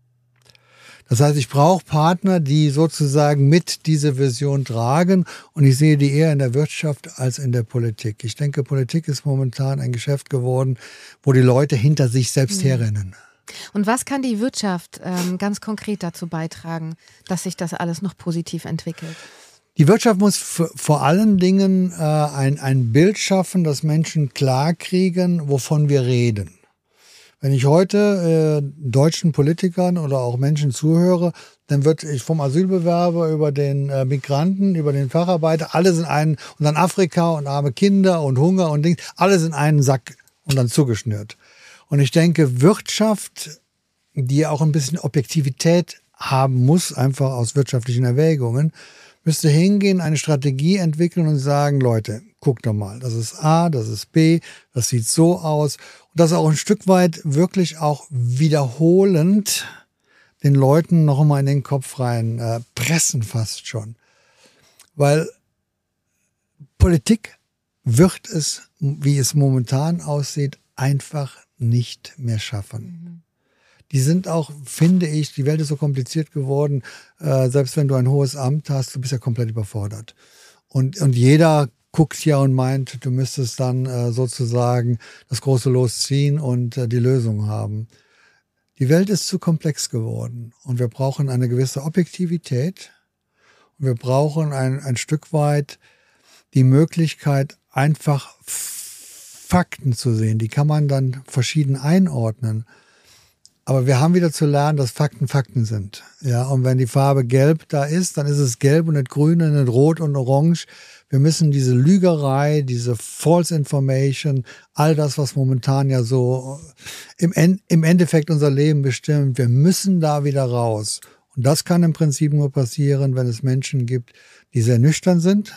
Das heißt, ich brauche Partner, die sozusagen mit diese Vision tragen, und ich sehe die eher in der Wirtschaft als in der Politik. Ich denke, Politik ist momentan ein Geschäft geworden, wo die Leute hinter sich selbst mhm. herrennen. Und was kann die Wirtschaft ähm, ganz konkret dazu beitragen, dass sich das alles noch positiv entwickelt? Die Wirtschaft muss f- vor allen Dingen äh, ein, ein Bild schaffen, dass Menschen klarkriegen, wovon wir reden. Wenn ich heute äh, deutschen Politikern oder auch Menschen zuhöre, dann wird ich vom Asylbewerber über den äh, Migranten, über den Facharbeiter, alles in einen, und dann Afrika und arme Kinder und Hunger und Dings, alles in einen Sack und dann zugeschnürt. Und ich denke, Wirtschaft, die auch ein bisschen Objektivität haben muss, einfach aus wirtschaftlichen Erwägungen, müsste hingehen, eine Strategie entwickeln und sagen, Leute, guckt doch mal, das ist A, das ist B, das sieht so aus. Und das auch ein Stück weit wirklich auch wiederholend den Leuten noch einmal in den Kopf rein äh, pressen fast schon. Weil Politik wird es, wie es momentan aussieht, einfach nicht mehr schaffen. Mhm. Die sind auch, finde ich, die Welt ist so kompliziert geworden, äh, selbst wenn du ein hohes Amt hast, du bist ja komplett überfordert. Und, und jeder guckt ja und meint, du müsstest dann äh, sozusagen das große Los ziehen und äh, die Lösung haben. Die Welt ist zu komplex geworden und wir brauchen eine gewisse Objektivität und wir brauchen ein, ein Stück weit die Möglichkeit, einfach Fakten zu sehen. Die kann man dann verschieden einordnen. Aber wir haben wieder zu lernen, dass Fakten Fakten sind. Ja, und wenn die Farbe gelb da ist, dann ist es gelb und nicht grün und nicht rot und orange. Wir müssen diese Lügerei, diese False Information, all das, was momentan ja so im, en- im Endeffekt unser Leben bestimmt, wir müssen da wieder raus. Und das kann im Prinzip nur passieren, wenn es Menschen gibt, die sehr nüchtern sind,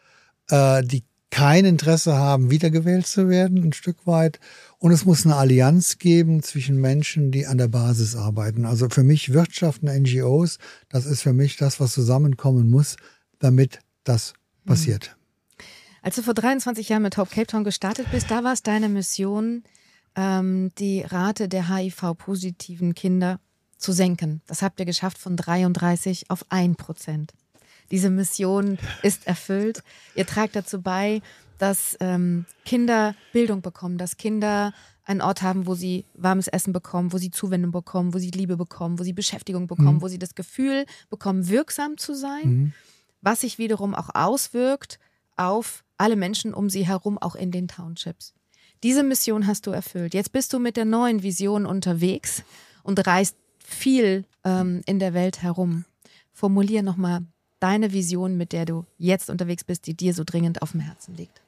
äh, die kein Interesse haben, wiedergewählt zu werden, ein Stück weit. Und es muss eine Allianz geben zwischen Menschen, die an der Basis arbeiten. Also für mich Wirtschaft und N G Os, das ist für mich das, was zusammenkommen muss, damit das passiert. Als du vor dreiundzwanzig Jahren mit Hope Cape Town gestartet bist, da war es deine Mission, ähm, die Rate der H I V-positiven Kinder zu senken. Das habt ihr geschafft von dreiunddreißig auf ein Prozent. Diese Mission ist erfüllt. Ihr tragt dazu bei, dass ähm, Kinder Bildung bekommen, dass Kinder einen Ort haben, wo sie warmes Essen bekommen, wo sie Zuwendung bekommen, wo sie Liebe bekommen, wo sie Beschäftigung bekommen, mhm. wo sie das Gefühl bekommen, wirksam zu sein, mhm. was sich wiederum auch auswirkt auf alle Menschen um sie herum, auch in den Townships. Diese Mission hast du erfüllt. Jetzt bist du mit der neuen Vision unterwegs und reist viel ähm, in der Welt herum. Formulier nochmal deine Vision, mit der du jetzt unterwegs bist, die dir so dringend auf dem Herzen liegt.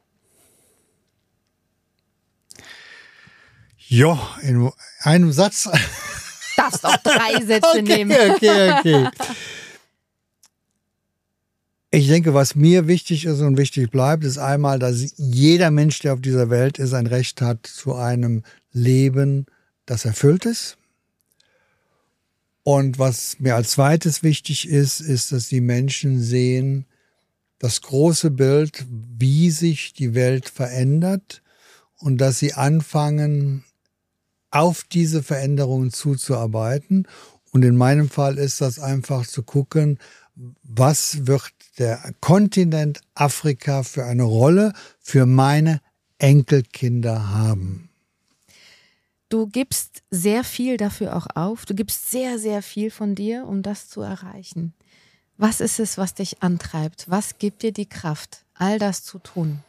Ja, in einem Satz. Darfst auch drei Sätze okay, nehmen. Okay, okay. Ich denke, was mir wichtig ist und wichtig bleibt, ist einmal, dass jeder Mensch, der auf dieser Welt ist, ein Recht hat zu einem Leben, das erfüllt ist. Und was mir als zweites wichtig ist, ist, dass die Menschen sehen, das große Bild, wie sich die Welt verändert und dass sie anfangen, auf diese Veränderungen zuzuarbeiten. Und in meinem Fall ist das einfach zu gucken, was wird der Kontinent Afrika für eine Rolle für meine Enkelkinder haben. Du gibst sehr viel dafür auch auf. Du gibst sehr, sehr viel von dir, um das zu erreichen. Was ist es, was dich antreibt? Was gibt dir die Kraft, all das zu tun?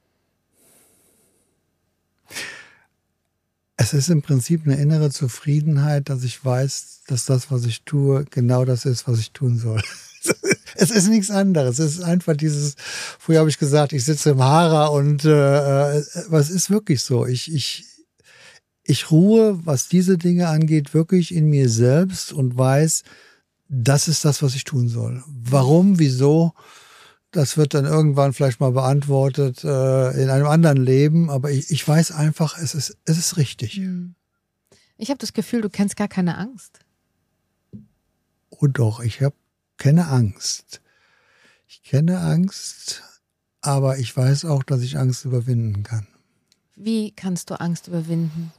Es ist im Prinzip eine innere Zufriedenheit, dass ich weiß, dass das, was ich tue, genau das ist, was ich tun soll. Es ist nichts anderes. Es ist einfach dieses, früher habe ich gesagt, ich sitze im Hara und äh, es ist wirklich so. Ich, ich, ich ruhe, was diese Dinge angeht, wirklich in mir selbst und weiß, das ist das, was ich tun soll. Warum, wieso, das wird dann irgendwann vielleicht mal beantwortet äh, in einem anderen Leben, aber ich, ich weiß einfach, es ist, es ist richtig. Ich habe das Gefühl, du kennst gar keine Angst. Oh doch, ich habe keine Angst. Ich kenne Angst, aber ich weiß auch, dass ich Angst überwinden kann. Wie kannst du Angst überwinden?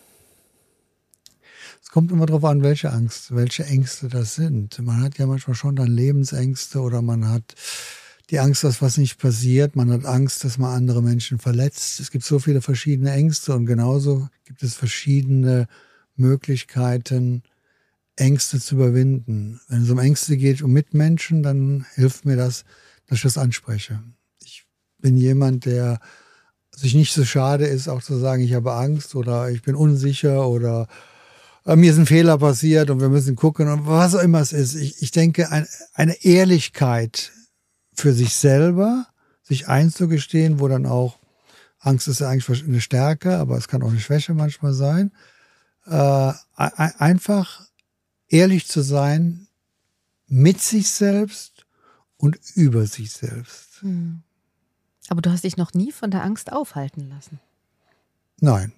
Es kommt immer darauf an, welche Angst, welche Ängste das sind. Man hat ja manchmal schon dann Lebensängste oder man hat die Angst, dass was nicht passiert. Man hat Angst, dass man andere Menschen verletzt. Es gibt so viele verschiedene Ängste und genauso gibt es verschiedene Möglichkeiten, Ängste zu überwinden. Wenn es um Ängste geht, um Mitmenschen, dann hilft mir das, dass ich das anspreche. Ich bin jemand, der sich nicht so schade ist, auch zu sagen, ich habe Angst oder ich bin unsicher oder äh, mir ist ein Fehler passiert und wir müssen gucken und was auch immer es ist. Ich, ich denke, ein, eine Ehrlichkeit für sich selber, sich einzugestehen, wo dann auch, Angst ist ja eigentlich eine Stärke, aber es kann auch eine Schwäche manchmal sein, äh, einfach ehrlich zu sein mit sich selbst und über sich selbst. Hm. Aber du hast dich noch nie von der Angst aufhalten lassen. Nein.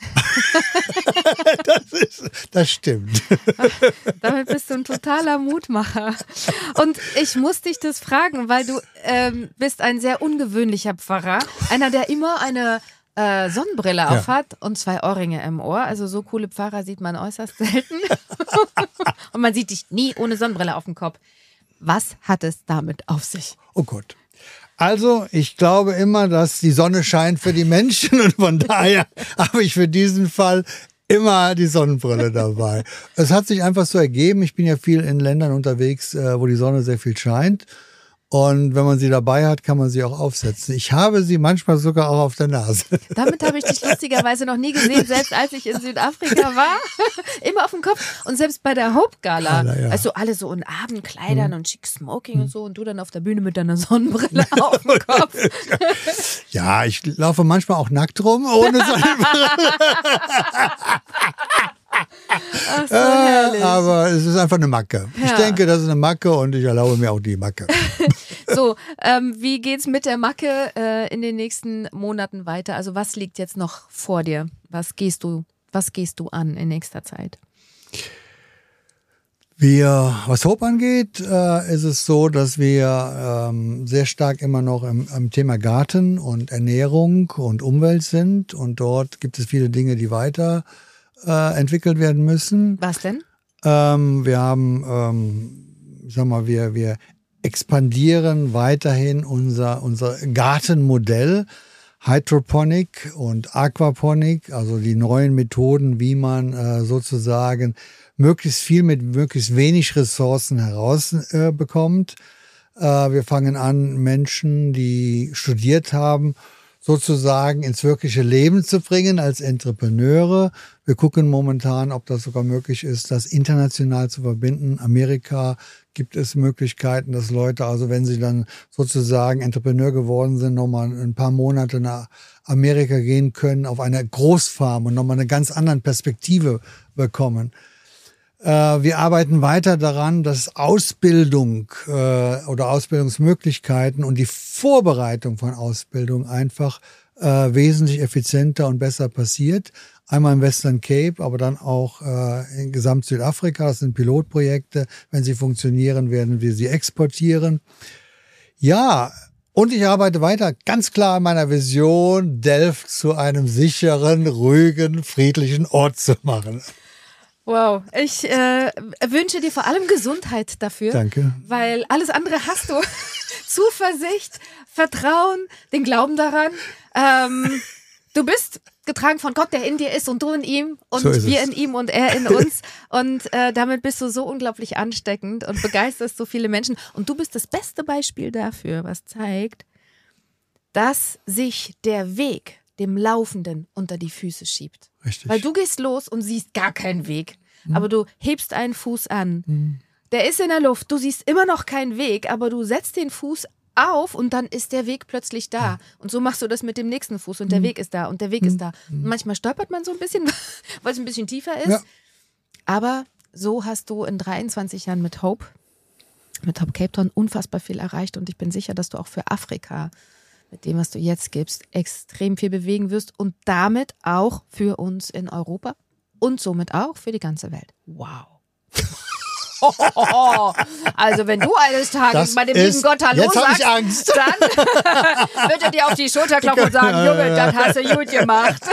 das, ist, das stimmt. Ach, damit bist du ein totaler Mutmacher. Und ich muss dich das fragen, weil du ähm, bist ein sehr ungewöhnlicher Pfarrer. Einer, der immer eine äh, Sonnenbrille Ja. aufhat und zwei Ohrringe im Ohr. Also so coole Pfarrer sieht man äußerst selten. Und man sieht dich nie ohne Sonnenbrille auf dem Kopf. Was hat es damit auf sich? Oh Gott. Also, ich glaube immer, dass die Sonne scheint für die Menschen und von daher habe ich für diesen Fall immer die Sonnenbrille dabei. Es hat sich einfach so ergeben. Ich bin ja viel in Ländern unterwegs, wo die Sonne sehr viel scheint. Und wenn man sie dabei hat, kann man sie auch aufsetzen. Ich habe sie manchmal sogar auch auf der Nase. Damit habe ich dich lustigerweise noch nie gesehen, selbst als ich in Südafrika war. Immer auf dem Kopf. Und selbst bei der Hope Gala, Gala, ja. also alle so in Abendkleidern und schick Smoking und so und du dann auf der Bühne mit deiner Sonnenbrille auf dem Kopf. Ja, ich laufe manchmal auch nackt rum, ohne Sonnenbrille. Ach, so herrlich. Aber es ist einfach eine Macke. Ja. Ich denke, das ist eine Macke und ich erlaube mir auch die Macke. So, ähm, wie geht's mit der Macke äh, in den nächsten Monaten weiter? Also was liegt jetzt noch vor dir? Was gehst du, was gehst du an in nächster Zeit? Wir, was Hope angeht, äh, ist es so, dass wir ähm, sehr stark immer noch im, im Thema Garten und Ernährung und Umwelt sind. Und dort gibt es viele Dinge, die weiter äh, entwickelt werden müssen. Was denn? Ähm, wir haben, ähm, ich sag mal, wir, wir expandieren weiterhin unser, unser Gartenmodell, Hydroponic und Aquaponic, also die neuen Methoden, wie man äh, sozusagen möglichst viel mit möglichst wenig Ressourcen herausbekommt. Äh, äh, wir fangen an, Menschen, die studiert haben, sozusagen ins wirkliche Leben zu bringen als Entrepreneure. Wir gucken momentan, ob das sogar möglich ist, das international zu verbinden. Amerika gibt es Möglichkeiten, dass Leute, also wenn sie dann sozusagen Entrepreneur geworden sind, nochmal ein paar Monate nach Amerika gehen können, auf eine Großfarm und nochmal eine ganz andere Perspektive bekommen. Wir arbeiten weiter daran, dass Ausbildung äh, oder Ausbildungsmöglichkeiten und die Vorbereitung von Ausbildung einfach äh, wesentlich effizienter und besser passiert. Einmal im Western Cape, aber dann auch äh, in Gesamt Südafrika. Das sind Pilotprojekte. Wenn sie funktionieren, werden wir sie exportieren. Ja, und ich arbeite weiter ganz klar an meiner Vision, Delft zu einem sicheren, ruhigen, friedlichen Ort zu machen. Wow, ich äh, wünsche dir vor allem Gesundheit dafür. Danke. Weil alles andere hast du. Zuversicht, Vertrauen, den Glauben daran. Ähm, du bist getragen von Gott, der in dir ist und du in ihm und So ist wir es. in ihm und er in uns. Und äh, damit bist du so unglaublich ansteckend und begeisterst so viele Menschen. Und du bist das beste Beispiel dafür, was zeigt, dass sich der Weg dem Laufenden unter die Füße schiebt. Richtig. Weil du gehst los und siehst gar keinen Weg, mhm. aber du hebst einen Fuß an. Mhm. Der ist in der Luft, du siehst immer noch keinen Weg, aber du setzt den Fuß auf und dann ist der Weg plötzlich da. Ja. Und so machst du das mit dem nächsten Fuß und mhm. der Weg ist da und der Weg mhm. ist da. Und manchmal stolpert man so ein bisschen, weil es ein bisschen tiefer ist. Ja. Aber so hast du in dreiundzwanzig Jahren mit Hope mit Top Cape Town unfassbar viel erreicht und ich bin sicher, dass du auch für Afrika mit dem, was du jetzt gibst, extrem viel bewegen wirst und damit auch für uns in Europa und somit auch für die ganze Welt. Wow. Oh, oh, oh. Also wenn du eines Tages bei dem ist, lieben Gott Hallo jetzt sagst, ich Angst. dann wird er dir auf die Schulter klopfen und sagen, Junge, das hast du gut gemacht.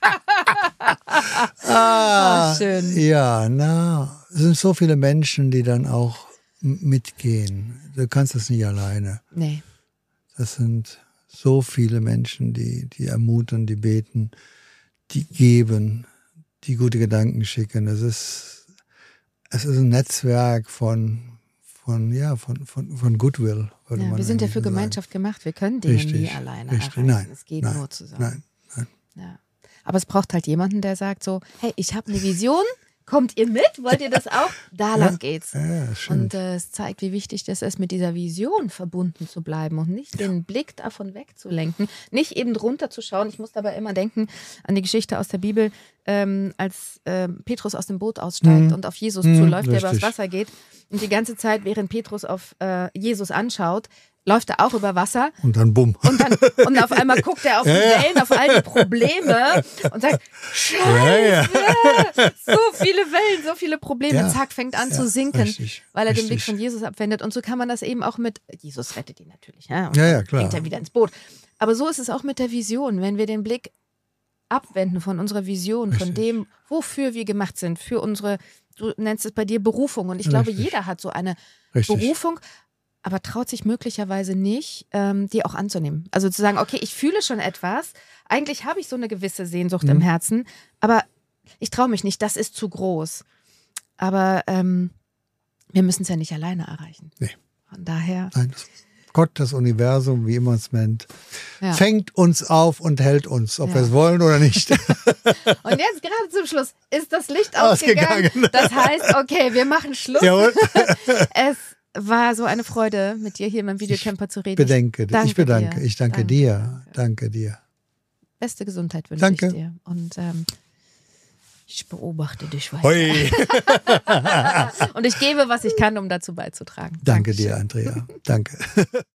Ah, oh, schön. Ja, na, es sind so viele Menschen, die dann auch mitgehen. Du kannst das nicht alleine. Nee. Das sind so viele Menschen, die, die ermuten, die beten, die geben, die gute Gedanken schicken. Es ist, es ist ein Netzwerk von, von, ja, von, von, von Goodwill. Würde Ja, man wir sind ja für sagen. Gemeinschaft gemacht. Wir können Dinge Richtig, nie alleine richtig. erreichen. Nein, es geht nein, nur zusammen. Nein, nein. Ja. Aber es braucht halt jemanden, der sagt so, hey, ich habe eine Vision, kommt ihr mit? Wollt ihr das auch? Da lang geht's. Ja, stimmt. Und äh, es zeigt, wie wichtig das ist, mit dieser Vision verbunden zu bleiben und nicht den Blick davon wegzulenken, nicht eben drunter zu schauen. Ich muss dabei immer denken an die Geschichte aus der Bibel, ähm, als äh, Petrus aus dem Boot aussteigt Mhm. und auf Jesus Mhm, zuläuft, der übers richtig. Wasser geht. Und die ganze Zeit, während Petrus auf äh, Jesus anschaut, läuft er auch über Wasser. Und dann bumm. Und, dann, und auf einmal guckt er auf die Ja, ja. Wellen, auf all die Probleme und sagt, Scheiße, Ja, ja. so viele Wellen, so viele Probleme. Ja. Zack, fängt an Ja, zu sinken, richtig, weil er den richtig. Blick von Jesus abwendet. Und so kann man das eben auch mit, Jesus rettet ihn natürlich. Ja, und Ja, ja, dann klar. bringt er wieder ins Boot. Aber so ist es auch mit der Vision. Wenn wir den Blick abwenden von unserer Vision, von Richtig. dem, wofür wir gemacht sind, für unsere, du nennst es bei dir Berufung. Und ich glaube, Richtig. jeder hat so eine Richtig. Berufung, aber traut sich möglicherweise nicht, ähm, die auch anzunehmen. Also zu sagen, okay, ich fühle schon etwas, eigentlich habe ich so eine gewisse Sehnsucht Mhm. im Herzen, aber ich traue mich nicht, das ist zu groß. Aber ähm, wir müssen es ja nicht alleine erreichen. Nee. Von daher, Nein, das Gott, das Universum, wie immer es nennt, ja. fängt uns auf und hält uns, ob Ja. wir es wollen oder nicht. Und jetzt gerade zum Schluss ist das Licht ausgegangen. Ausgegangen. Das heißt, okay, wir machen Schluss. Jawohl. Es war so eine Freude, mit dir hier im Videocamper zu reden. Bedenke, Danke ich bedanke, dir. ich danke, Danke. dir, danke dir. Beste Gesundheit wünsche Danke. ich dir. Und ähm, ich beobachte dich weiter. Hoi. Und ich gebe, was ich kann, um dazu beizutragen. Danke Dankeschön. dir, Andrea. Danke.